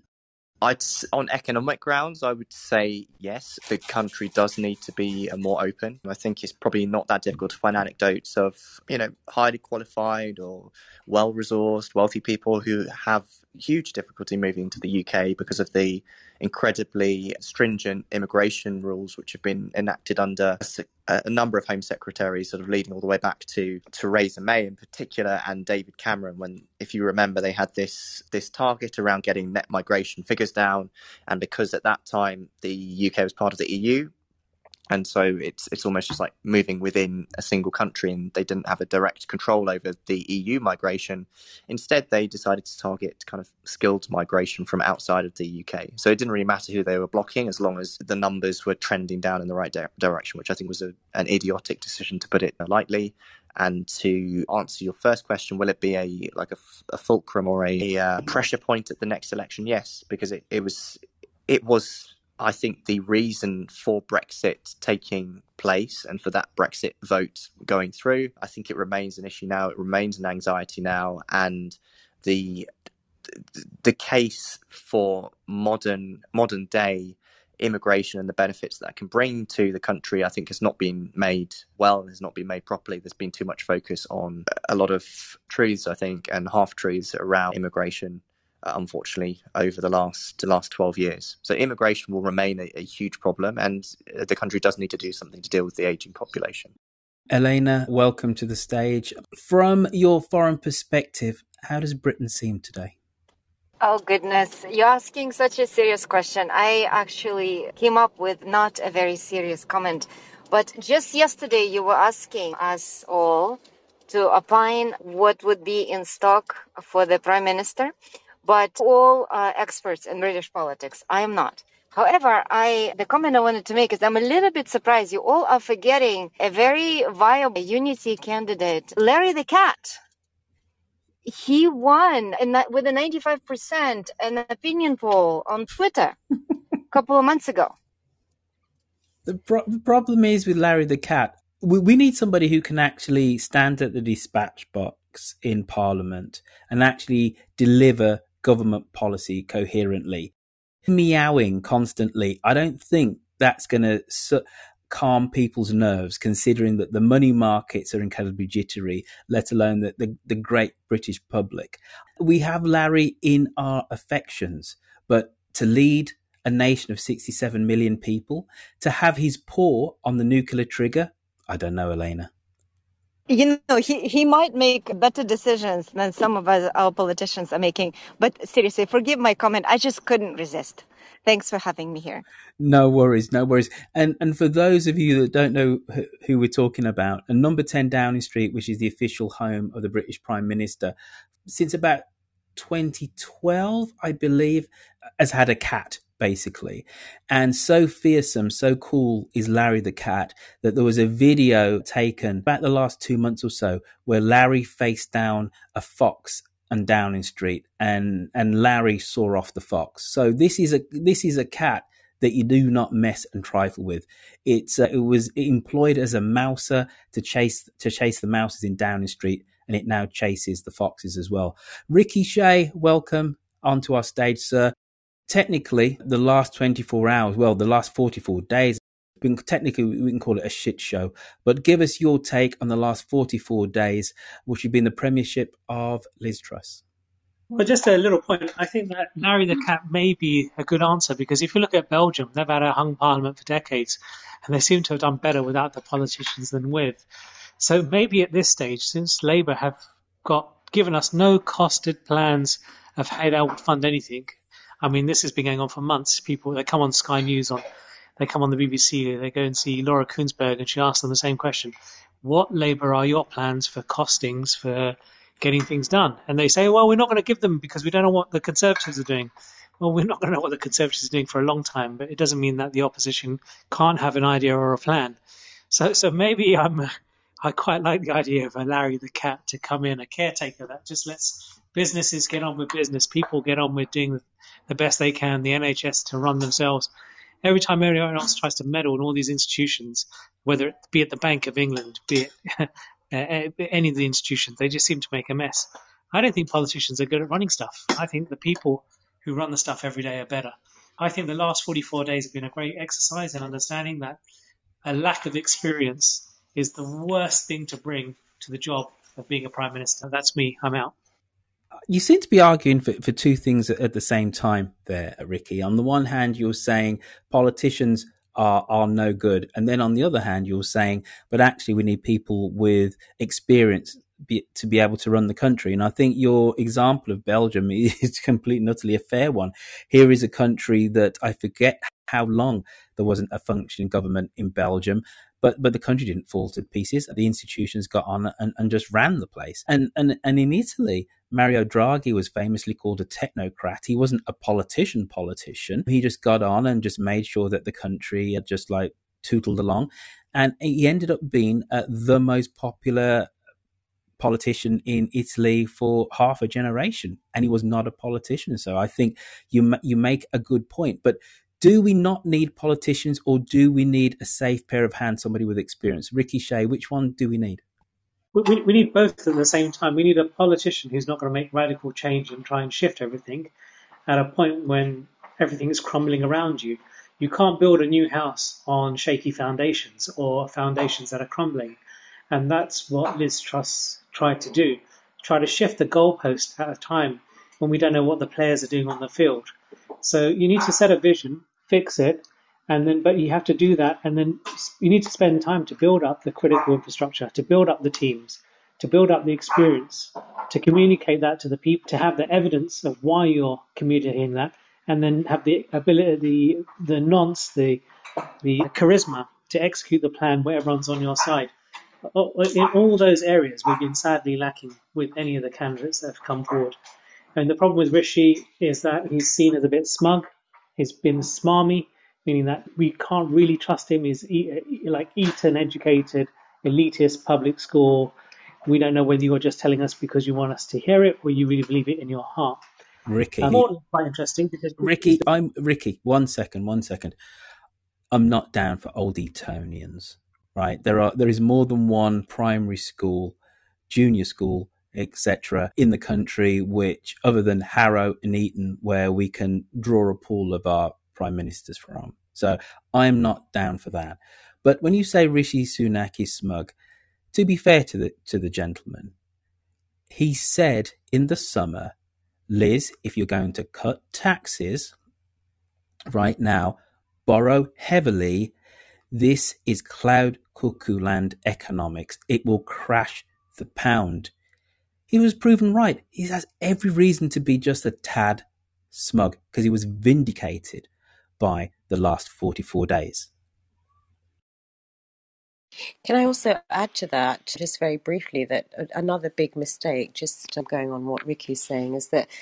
Speaker 18: On economic grounds, I would say yes, the country does need to be more open. I think it's probably not that difficult to find anecdotes of, highly qualified or well-resourced, wealthy people who have huge difficulty moving to the UK because of the incredibly stringent immigration rules which have been enacted under a number of Home Secretaries, sort of leading all the way back to Theresa May in particular and David Cameron, when, if you remember, they had this target around getting net migration figures down. And because at that time the UK was part of the EU, and so it's almost just like moving within a single country, and they didn't have a direct control over the EU migration. Instead, they decided to target kind of skilled migration from outside of the UK. So it didn't really matter who they were blocking, as long as the numbers were trending down in the right direction, which I think was an idiotic decision, to put it lightly. And to answer your first question, will it be a fulcrum or a pressure point at the next election? Yes, because it was, I think, the reason for Brexit taking place and for that Brexit vote going through. I think it remains an issue now. It remains an anxiety now. And the case for modern day immigration and the benefits that can bring to the country, I think, has not been made well, has not been made properly. There's been too much focus on a lot of truths, I think, and half-truths around immigration, unfortunately, over the last 12 years. So immigration will remain a huge problem, and the country does need to do something to deal with the ageing population.
Speaker 4: Elena, welcome to the stage. From your foreign perspective, how does Britain seem today?
Speaker 19: Oh, goodness. You're asking such a serious question. I actually came up with not a very serious comment. But just yesterday, you were asking us all to opine what would be in stock for the Prime Minister. But all experts in British politics, I am not. However, the comment I wanted to make is I'm a little bit surprised. You all are forgetting a very viable unity candidate, Larry the Cat. He won with a 95% an opinion poll on Twitter a couple of months ago.
Speaker 4: The problem is with Larry the Cat, we need somebody who can actually stand at the dispatch box in Parliament and actually deliver government policy coherently. Meowing constantly, I don't think that's going to calm people's nerves, considering that the money markets are incredibly jittery, let alone the great British public. We have Larry in our affections, but to lead a nation of 67 million people, to have his paw on the nuclear trigger? I don't know, Elena.
Speaker 19: You know, he might make better decisions than some of our politicians are making. But seriously, forgive my comment. I just couldn't resist. Thanks for having me here.
Speaker 4: No worries, no worries. And for those of you that don't know who we're talking about, number 10 Downing Street, which is the official home of the British Prime Minister, since about 2012, I believe, has had a cat, basically. And so fearsome, so cool is Larry the cat that there was a video taken about the last 2 months or so where Larry faced down a fox on Downing Street, and Larry saw off the fox. So this is a cat that you do not mess and trifle with. It was employed as a mouser to chase the mouses in Downing Street, and it now chases the foxes as well. Ricky Shea, welcome onto our stage, sir. Technically, the last 24 hours, well, the last 44 days, technically we can call it a shit show, but give us your take on the last 44 days, which have been the premiership of Liz Truss.
Speaker 20: Well, just a little point. I think that Larry the cat may be a good answer, because if you look at Belgium, they've had a hung parliament for decades, and they seem to have done better without the politicians than with. So maybe at this stage, since Labour have given us no costed plans of how they would fund anything. I mean, this has been going on for months. People, they come on Sky News, they come on the BBC, they go and see Laura Kuenssberg, and she asks them the same question. What, Labour, are your plans for costings for getting things done? And they say, well, we're not going to give them because we don't know what the Conservatives are doing. Well, we're not going to know what the Conservatives are doing for a long time, but it doesn't mean that the opposition can't have an idea or a plan. So maybe I quite like the idea of a Larry the cat to come in, a caretaker that just lets businesses get on with business, people get on with doing the best they can, the NHS to run themselves. Every time everyone else tries to meddle in all these institutions, whether it be at the Bank of England, be it any of the institutions, they just seem to make a mess. I don't think politicians are good at running stuff. I think the people who run the stuff every day are better. I think the last 44 days have been a great exercise in understanding that a lack of experience is the worst thing to bring to the job of being a Prime Minister. That's me. I'm out.
Speaker 4: You seem to be arguing for two things at the same time there, Ricky. On the one hand, you're saying politicians are no good. And then on the other hand, you're saying, but actually we need people with experience to be able to run the country. And I think your example of Belgium is completely and utterly a fair one. Here is a country that I forget how long there wasn't a functioning government in Belgium. But the country didn't fall to pieces. The institutions got on and just ran the place. And in Italy, Mario Draghi was famously called a technocrat. He wasn't a politician. He just got on and just made sure that the country had just like tootled along. And he ended up being the most popular politician in Italy for half a generation. And he was not a politician. So I think you make a good point. But do we not need politicians, or do we need a safe pair of hands, somebody with experience? Ricky Shea, which one do we need?
Speaker 20: We need both at the same time. We need a politician who's not going to make radical change and try and shift everything at a point when everything is crumbling around you. You can't build a new house on shaky foundations or foundations that are crumbling. And that's what Liz Truss tried to do. Try to shift the goalpost at a time when we don't know what the players are doing on the field. So you need to set a vision, fix it, but you have to do that, and then you need to spend time to build up the critical infrastructure, to build up the teams, to build up the experience, to communicate that to the people, to have the evidence of why you're communicating that, and then have the ability, the nonce, the charisma to execute the plan where everyone's on your side. In all those areas, we've been sadly lacking with any of the candidates that have come forward. And the problem with Rishi is that he's seen as a bit smug. He's been smarmy, meaning that we can't really trust him. He's like Eton educated, elitist, public school. We don't know whether you're just telling us because you want us to hear it or you really believe it in your heart.
Speaker 4: Ricky.
Speaker 20: Quite interesting because
Speaker 4: Ricky, one second. I'm not down for old Etonians, right? There is more than one primary school, junior school, etc. in the country, which other than Harrow and Eton, where we can draw a pool of our prime ministers from. So I'm not down for that. But when you say Rishi Sunak is smug, to be fair to the gentleman, he said in the summer, Liz, if you're going to cut taxes, right now, borrow heavily. This is cloud cuckoo land economics. It will crash the pound. He was proven right. He has every reason to be just a tad smug because he was vindicated by the last 44 days.
Speaker 11: Can I also add to that, just very briefly, that another big mistake, just going on what Ricky's saying, is that,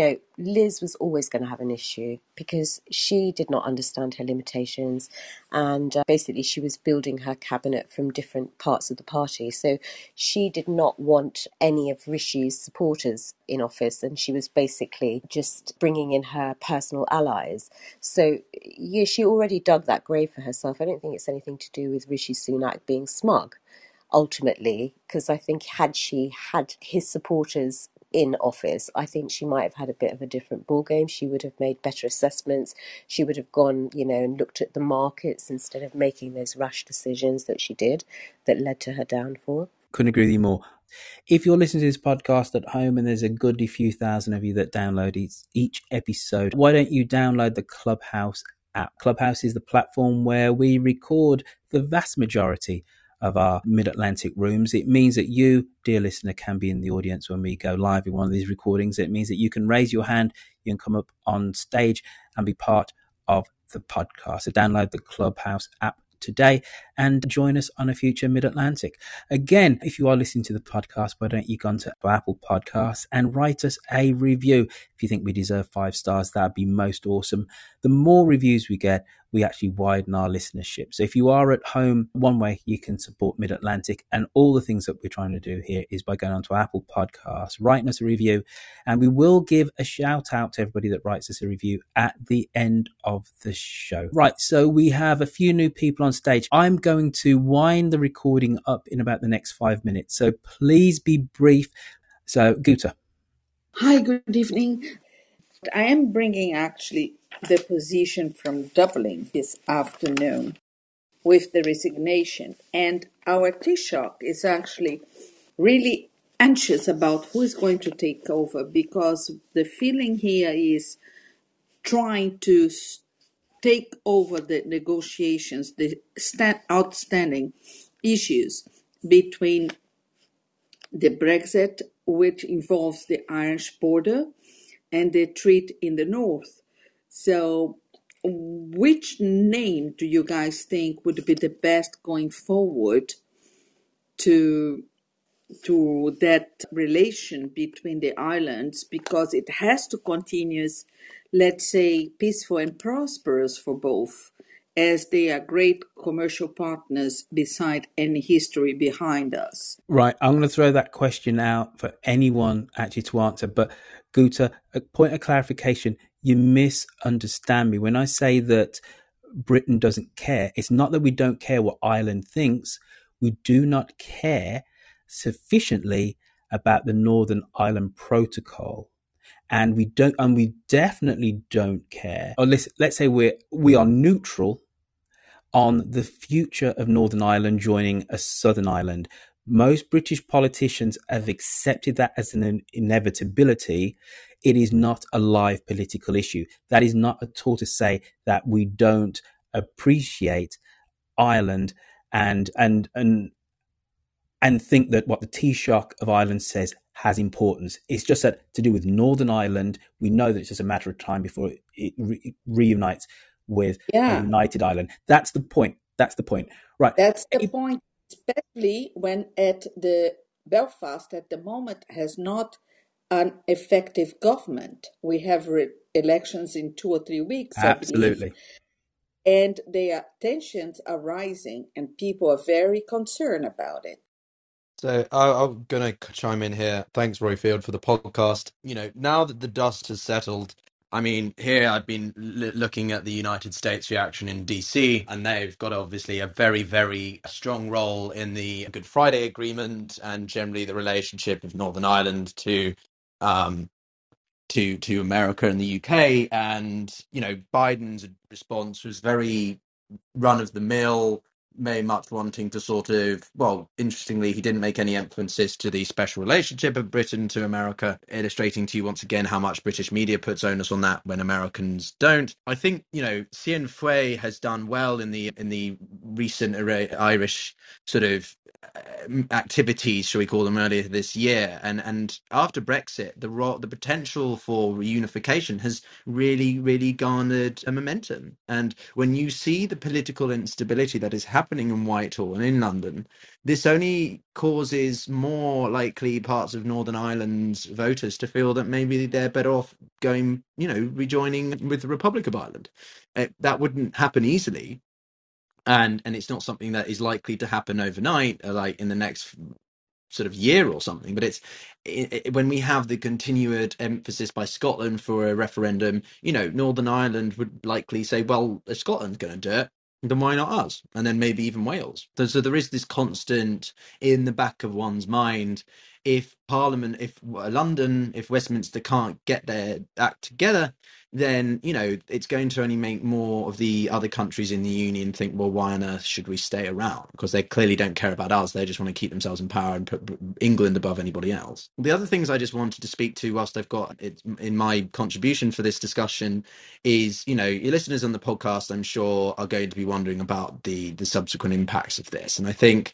Speaker 11: Liz was always going to have an issue because she did not understand her limitations, and basically she was building her cabinet from different parts of the party. So she did not want any of Rishi's supporters in office, and she was basically just bringing in her personal allies. So yeah, she already dug that grave for herself. I don't think it's anything to do with Rishi Sunak being smug, ultimately, because I think had she had his supporters in office, I think she might have had a bit of a different ballgame. She would have made better assessments. She would have gone, and looked at the markets instead of making those rash decisions that she did that led to her downfall.
Speaker 4: Couldn't agree with you more. If you're listening to this podcast at home and there's a goodly few thousand of you that download each episode, why don't you download the Clubhouse app? Clubhouse is the platform where we record the vast majority of our Mid-Atlantic rooms. It means that you, dear listener, can be in the audience when we go live in one of these recordings. It means that you can raise your hand, you can come up on stage and be part of the podcast. So download the Clubhouse app today and join us on a future Mid-Atlantic. Again, if you are listening to the podcast, why don't you go on to Apple Podcasts and write us a review? If you think we deserve 5 stars, that'd be most awesome. The more reviews we get, we actually widen our listenership. So if you are at home, one way you can support Mid-Atlantic and all the things that we're trying to do here is by going on to Apple Podcasts, writing us a review, and we will give a shout out to everybody that writes us a review at the end of the show. Right, so we have a few new people on stage. I'm going to wind the recording up in about the next 5 minutes, so please be brief. So, Guta.
Speaker 21: Hi, good evening. I am bringing actually the position from Dublin this afternoon with the resignation. And our Taoiseach is actually really anxious about who is going to take over, because the feeling here is trying to take over the negotiations, the outstanding issues between the Brexit, which involves the Irish border, and the treat in the north. So which name do you guys think would be the best going forward to that relation between the islands? Because it has to continue, let's say, peaceful and prosperous for both, as they are great commercial partners beside any history behind us.
Speaker 4: Right, I'm going to throw that question out for anyone actually to answer. But Guta, a point of clarification, you misunderstand me. When I say that Britain doesn't care, it's not that we don't care what Ireland thinks. We do not care sufficiently about the Northern Ireland Protocol. And we definitely don't care. Or let's say we are neutral on the future of Northern Ireland joining a Southern Ireland. Most British politicians have accepted that as an inevitability. It is not a live political issue. That is not at all to say that we don't appreciate Ireland and think that what the Taoiseach of Ireland says has importance. It's just that to do with Northern Ireland, we know that it's just a matter of time before it reunites with a united Ireland. That's the point. Right.
Speaker 21: That's the point, especially when at the Belfast at the moment has not an effective government. We have elections in 2 or 3 weeks,
Speaker 4: absolutely,
Speaker 21: I believe. And their tensions are rising, and people are very concerned about it.
Speaker 22: So I'm going to chime in here. Thanks, Royfield, for the podcast. Now that the dust has settled, I mean, here I've been looking at the United States reaction in DC, and they've got obviously a very, very strong role in the Good Friday Agreement and generally the relationship of Northern Ireland to America and the UK. And Biden's response was very run of the mill, very much wanting to sort of, well, interestingly, he didn't make any emphasis to the special relationship of Britain to America, illustrating to you once again how much British media puts onus on that when Americans don't. I think, Sinn Féin has done well in the recent Irish sort of activities, shall we call them, earlier this year, and after Brexit, the potential for reunification has really garnered a momentum. And when you see the political instability that is happening in Whitehall and in London, this only causes more likely parts of Northern Ireland's voters to feel that maybe they're better off going, rejoining with the Republic of Ireland. That wouldn't happen easily. And it's not something that is likely to happen overnight, like in the next sort of year or something. But when we have the continued emphasis by Scotland for a referendum, Northern Ireland would likely say, well, if Scotland's going to do it, then why not us? And then maybe even Wales. So there is this constant in the back of one's mind. If Parliament, if London, if Westminster can't get their act together, then it's going to only make more of the other countries in the union think, well, why on earth should we stay around? Because they clearly don't care about us. They just want to keep themselves in power and put England above anybody else. The other things I just wanted to speak to whilst I've got it in my contribution for this discussion is, your listeners on the podcast, I'm sure, are going to be wondering about the subsequent impacts of this. And I think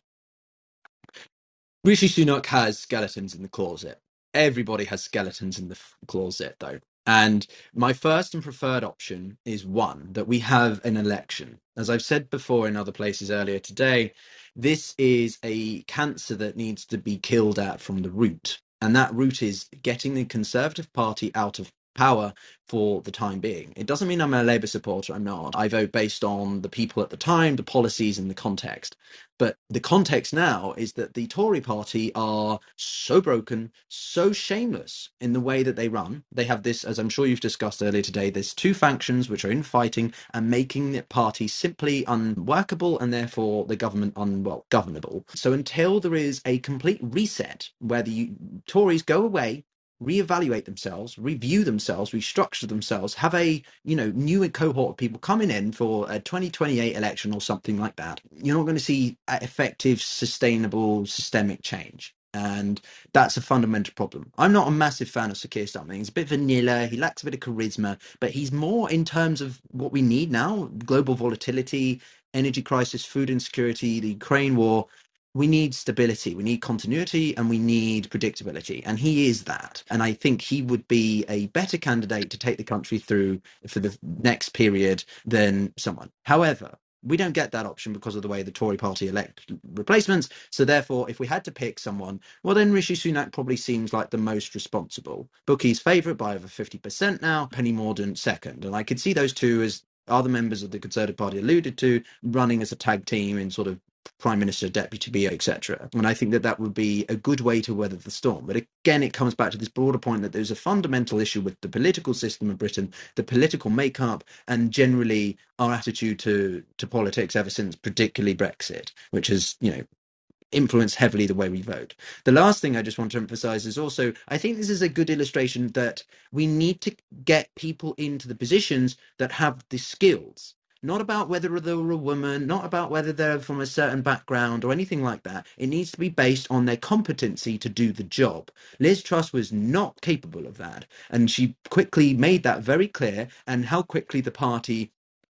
Speaker 22: Rishi Sunak has skeletons in the closet. Everybody has skeletons in the closet, though. And my first and preferred option is one, that we have an election. As I've said before in other places earlier today, this is a cancer that needs to be killed at from the root. And that root is getting the Conservative Party out of power for the time being. It doesn't mean I'm a Labour supporter. I'm not. I vote based on the people at the time, the policies and the context. But the context now is that the Tory party are so broken, so shameless in the way that they run. They have this, as I'm sure you've discussed earlier today, there's two factions which are infighting and making the party simply unworkable and therefore the government governable. So until there is a complete reset where the Tories go away, reevaluate themselves, review themselves, restructure themselves, have a new cohort of people coming in for a 2028 election or something like that, you're not going to see effective, sustainable, systemic change. And that's a fundamental problem. I'm not a massive fan of Sir Keir Starmer. He's a bit vanilla, he lacks a bit of charisma, but he's more in terms of what we need now: global volatility, energy crisis, food insecurity, the Ukraine war. We need stability, we need continuity, and we need predictability. And he is that. And I think he would be a better candidate to take the country through for the next period than someone. However, we don't get that option because of the way the Tory party elect replacements. So therefore, if we had to pick someone, well, then Rishi Sunak probably seems like the most responsible. Bookie's favourite by over 50% now, Penny Mordaunt second. And I could see those two as other members of the Conservative Party alluded to, running as a tag team in sort of Prime Minister, Deputy BO, etc. And I think that would be a good way to weather the storm. But again, it comes back to this broader point that there's a fundamental issue with the political system of Britain, the political makeup, and generally our attitude to politics ever since, particularly Brexit, which has, influence heavily the way we vote. The last thing I just want to emphasize is also, I think this is a good illustration that we need to get people into the positions that have the skills. Not about whether they're a woman, not about whether they're from a certain background or anything like that. It needs to be based on their competency to do the job. Liz Truss was not capable of that. And she quickly made that very clear, and how quickly the party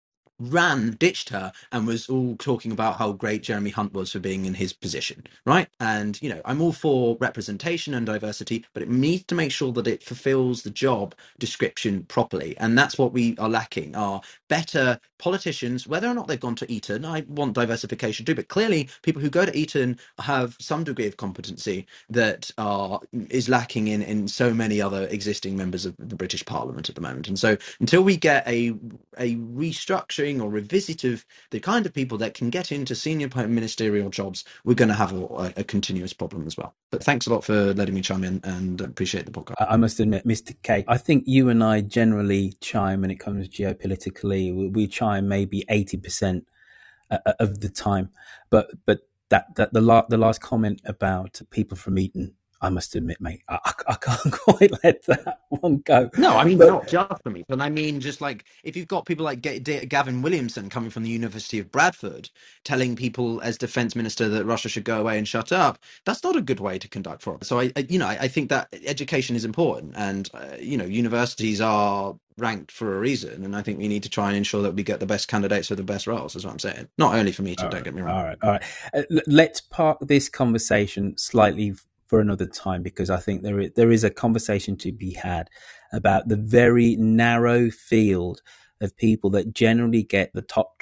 Speaker 22: ditched her and was all talking about how great Jeremy Hunt was for being in his position, right? And, I'm all for representation and diversity, but it needs to make sure that it fulfills the job description properly. And that's what we are lacking, are better politicians, whether or not they've gone to Eton. I want diversification too, but clearly people who go to Eton have some degree of competency that is lacking in so many other existing members of the British Parliament at the moment. And so until we get a restructuring or revisit of the kind of people that can get into senior ministerial jobs, we're going to have a continuous problem as well. But thanks a lot for letting me chime in, and appreciate the podcast.
Speaker 4: I must admit, Mr. K, I think you and I generally chime when it comes geopolitically. We chime maybe 80% of the time, but the last comment about people from Eton, I must admit, mate, I can't quite let that one go.
Speaker 22: No, I mean, not just for me, but I mean, just like if you've got people like Gavin Williamson coming from the University of Bradford telling people as defense minister that Russia should go away and shut up, that's not a good way to conduct foreign. So I think that education is important, and universities are ranked for a reason, and I think we need to try and ensure that we get the best candidates for the best roles. Is what I'm saying. Not only for me to, don't get me wrong.
Speaker 4: All right. Let's park this conversation slightly for another time, because I think there is a conversation to be had about the very narrow field of people that generally get the top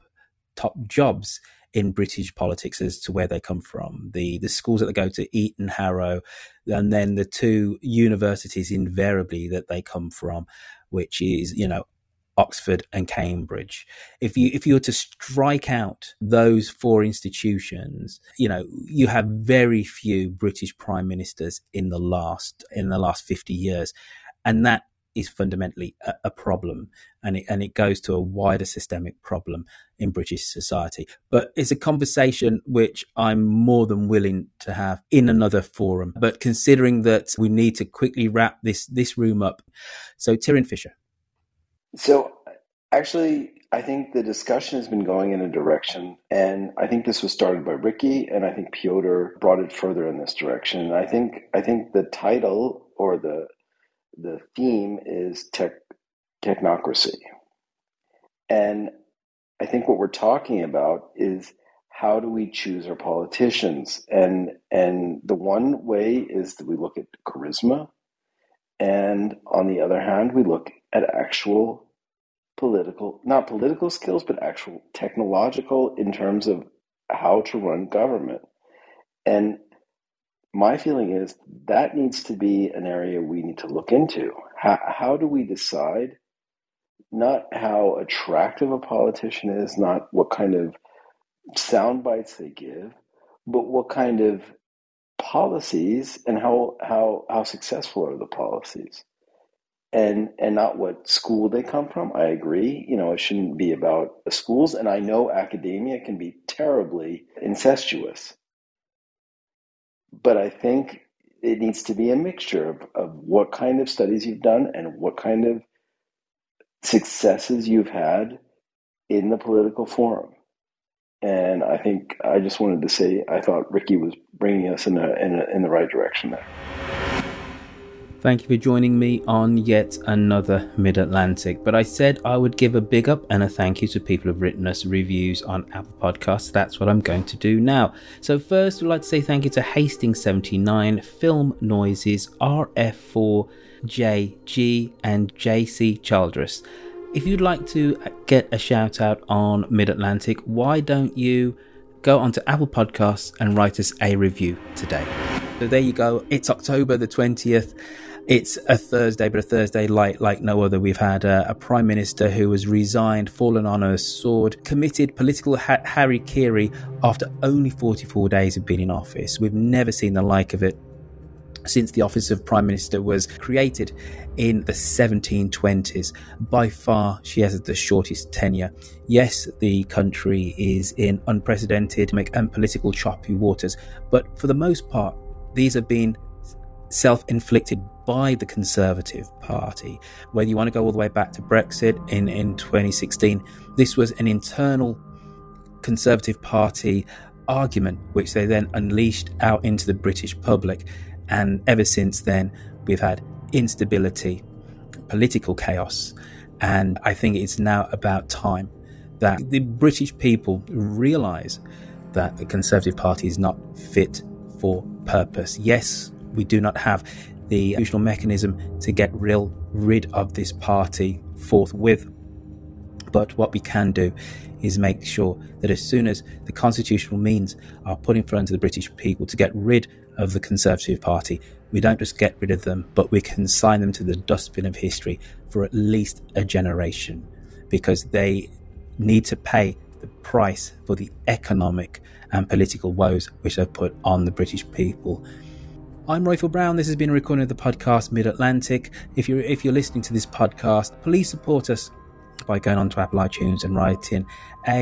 Speaker 4: jobs in British politics as to where they come from. The schools that they go to, Eton, Harrow, and then the two universities invariably that they come from, which is, Oxford and Cambridge. If you were to strike out those four institutions, you have very few British prime ministers in the last 50 years, and that is fundamentally a problem, and it goes to a wider systemic problem in British society. But it's a conversation which I'm more than willing to have in another forum. But considering that we need to quickly wrap this room up, so Tyrion Fisher.
Speaker 3: So actually, I think the discussion has been going in a direction, and I think this was started by Ricky, and I think Piotr brought it further in this direction. And I think the title or the theme is technocracy. And I think what we're talking about is how do we choose our politicians? And the one way is that we look at charisma, and on the other hand, we look at actual not political skills, but actual technological in terms of how to run government. And my feeling is that needs to be an area we need to look into. How do we decide not how attractive a politician is, not what kind of sound bites they give, but what kind of policies and how successful are the policies? And not what school they come from. I agree. It shouldn't be about the schools. And I know academia can be terribly incestuous. But I think it needs to be a mixture of what kind of studies you've done and what kind of successes you've had in the political forum. And I think I just wanted to say I thought Ricky was bringing us in the right direction there.
Speaker 4: Thank you for joining me on yet another Mid-Atlantic. But I said I would give a big up and a thank you to people who've written us reviews on Apple Podcasts. That's what I'm going to do now. So first, we'd like to say thank you to Hastings79, Film Noises, RF4JG, and JC Childress. If you'd like to get a shout out on Mid-Atlantic, why don't you go onto Apple Podcasts and write us a review today? So there you go. It's October the 20th. It's a Thursday, but a Thursday like no other. We've had a Prime Minister who has resigned, fallen on her sword, committed political harikiri after only 44 days of being in office. We've never seen the like of it since the office of Prime Minister was created in the 1720s. By far, she has the shortest tenure. Yes, the country is in unprecedented and political choppy waters, but for the most part, these have been self-inflicted by the Conservative Party. Whether you want to go all the way back to Brexit in 2016, this was an internal Conservative Party argument which they then unleashed out into the British public, and ever since then we've had instability, political chaos, and I think it's now about time that the British people realise that the Conservative Party is not fit for purpose. Yes, we do not have the institutional mechanism to get rid of this party forthwith, but what we can do is make sure that as soon as the constitutional means are put in front of the British people to get rid of the Conservative Party, we don't just get rid of them, but we consign them to the dustbin of history for at least a generation, because they need to pay the price for the economic and political woes which they've put on the British people. I'm Royfield Brown. This has been a recording of the podcast Mid-Atlantic. If you're listening to this podcast, please support us by going on to Apple iTunes and writing a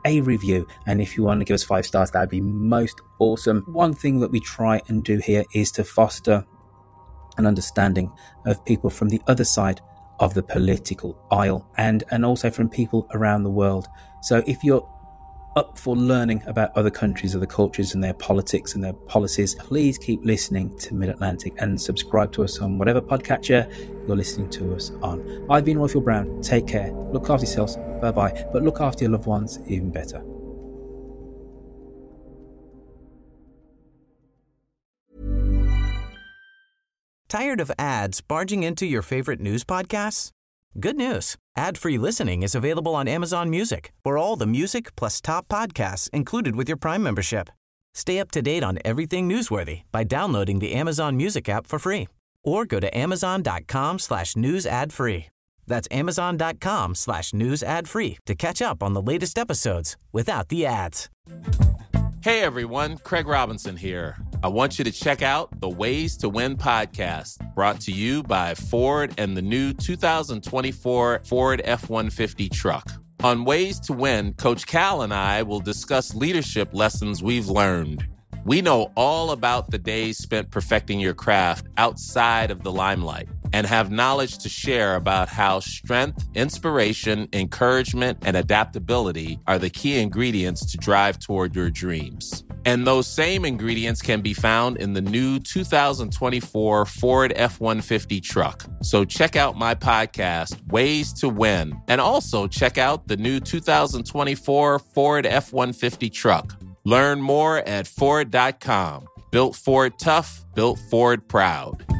Speaker 4: a review. And if you want to give us 5 stars, that'd be most awesome. One thing that we try and do here is to foster an understanding of people from the other side of the political aisle, and also from people around the world. So if you're up for learning about other countries, other cultures and their politics and their policies, please keep listening to Mid-Atlantic and subscribe to us on whatever podcatcher you're listening to us on. I've been Royfield Brown. Take care. Look after yourselves. Bye-bye. But look after your loved ones even better.
Speaker 2: Tired of ads barging into your favorite news podcasts? Good news. Ad-free listening is available on Amazon Music for all the music plus top podcasts included with your Prime membership. Stay up to date on everything newsworthy by downloading the Amazon Music app for free or go to amazon.com/news ad free. That's amazon.com/news ad free to catch up on the latest episodes without the ads.
Speaker 5: Hey everyone, Craig Robinson here. I want you to check out the Ways to Win podcast, brought to you by Ford and the new 2024 Ford F-150 truck. On Ways to Win, Coach Cal and I will discuss leadership lessons we've learned. We know all about the days spent perfecting your craft outside of the limelight and have knowledge to share about how strength, inspiration, encouragement, and adaptability are the key ingredients to drive toward your dreams. And those same ingredients can be found in the new 2024 Ford F-150 truck. So check out my podcast, Ways to Win, and also check out the new 2024 Ford F-150 truck. Learn more at Ford.com. Built Ford tough, built Ford proud.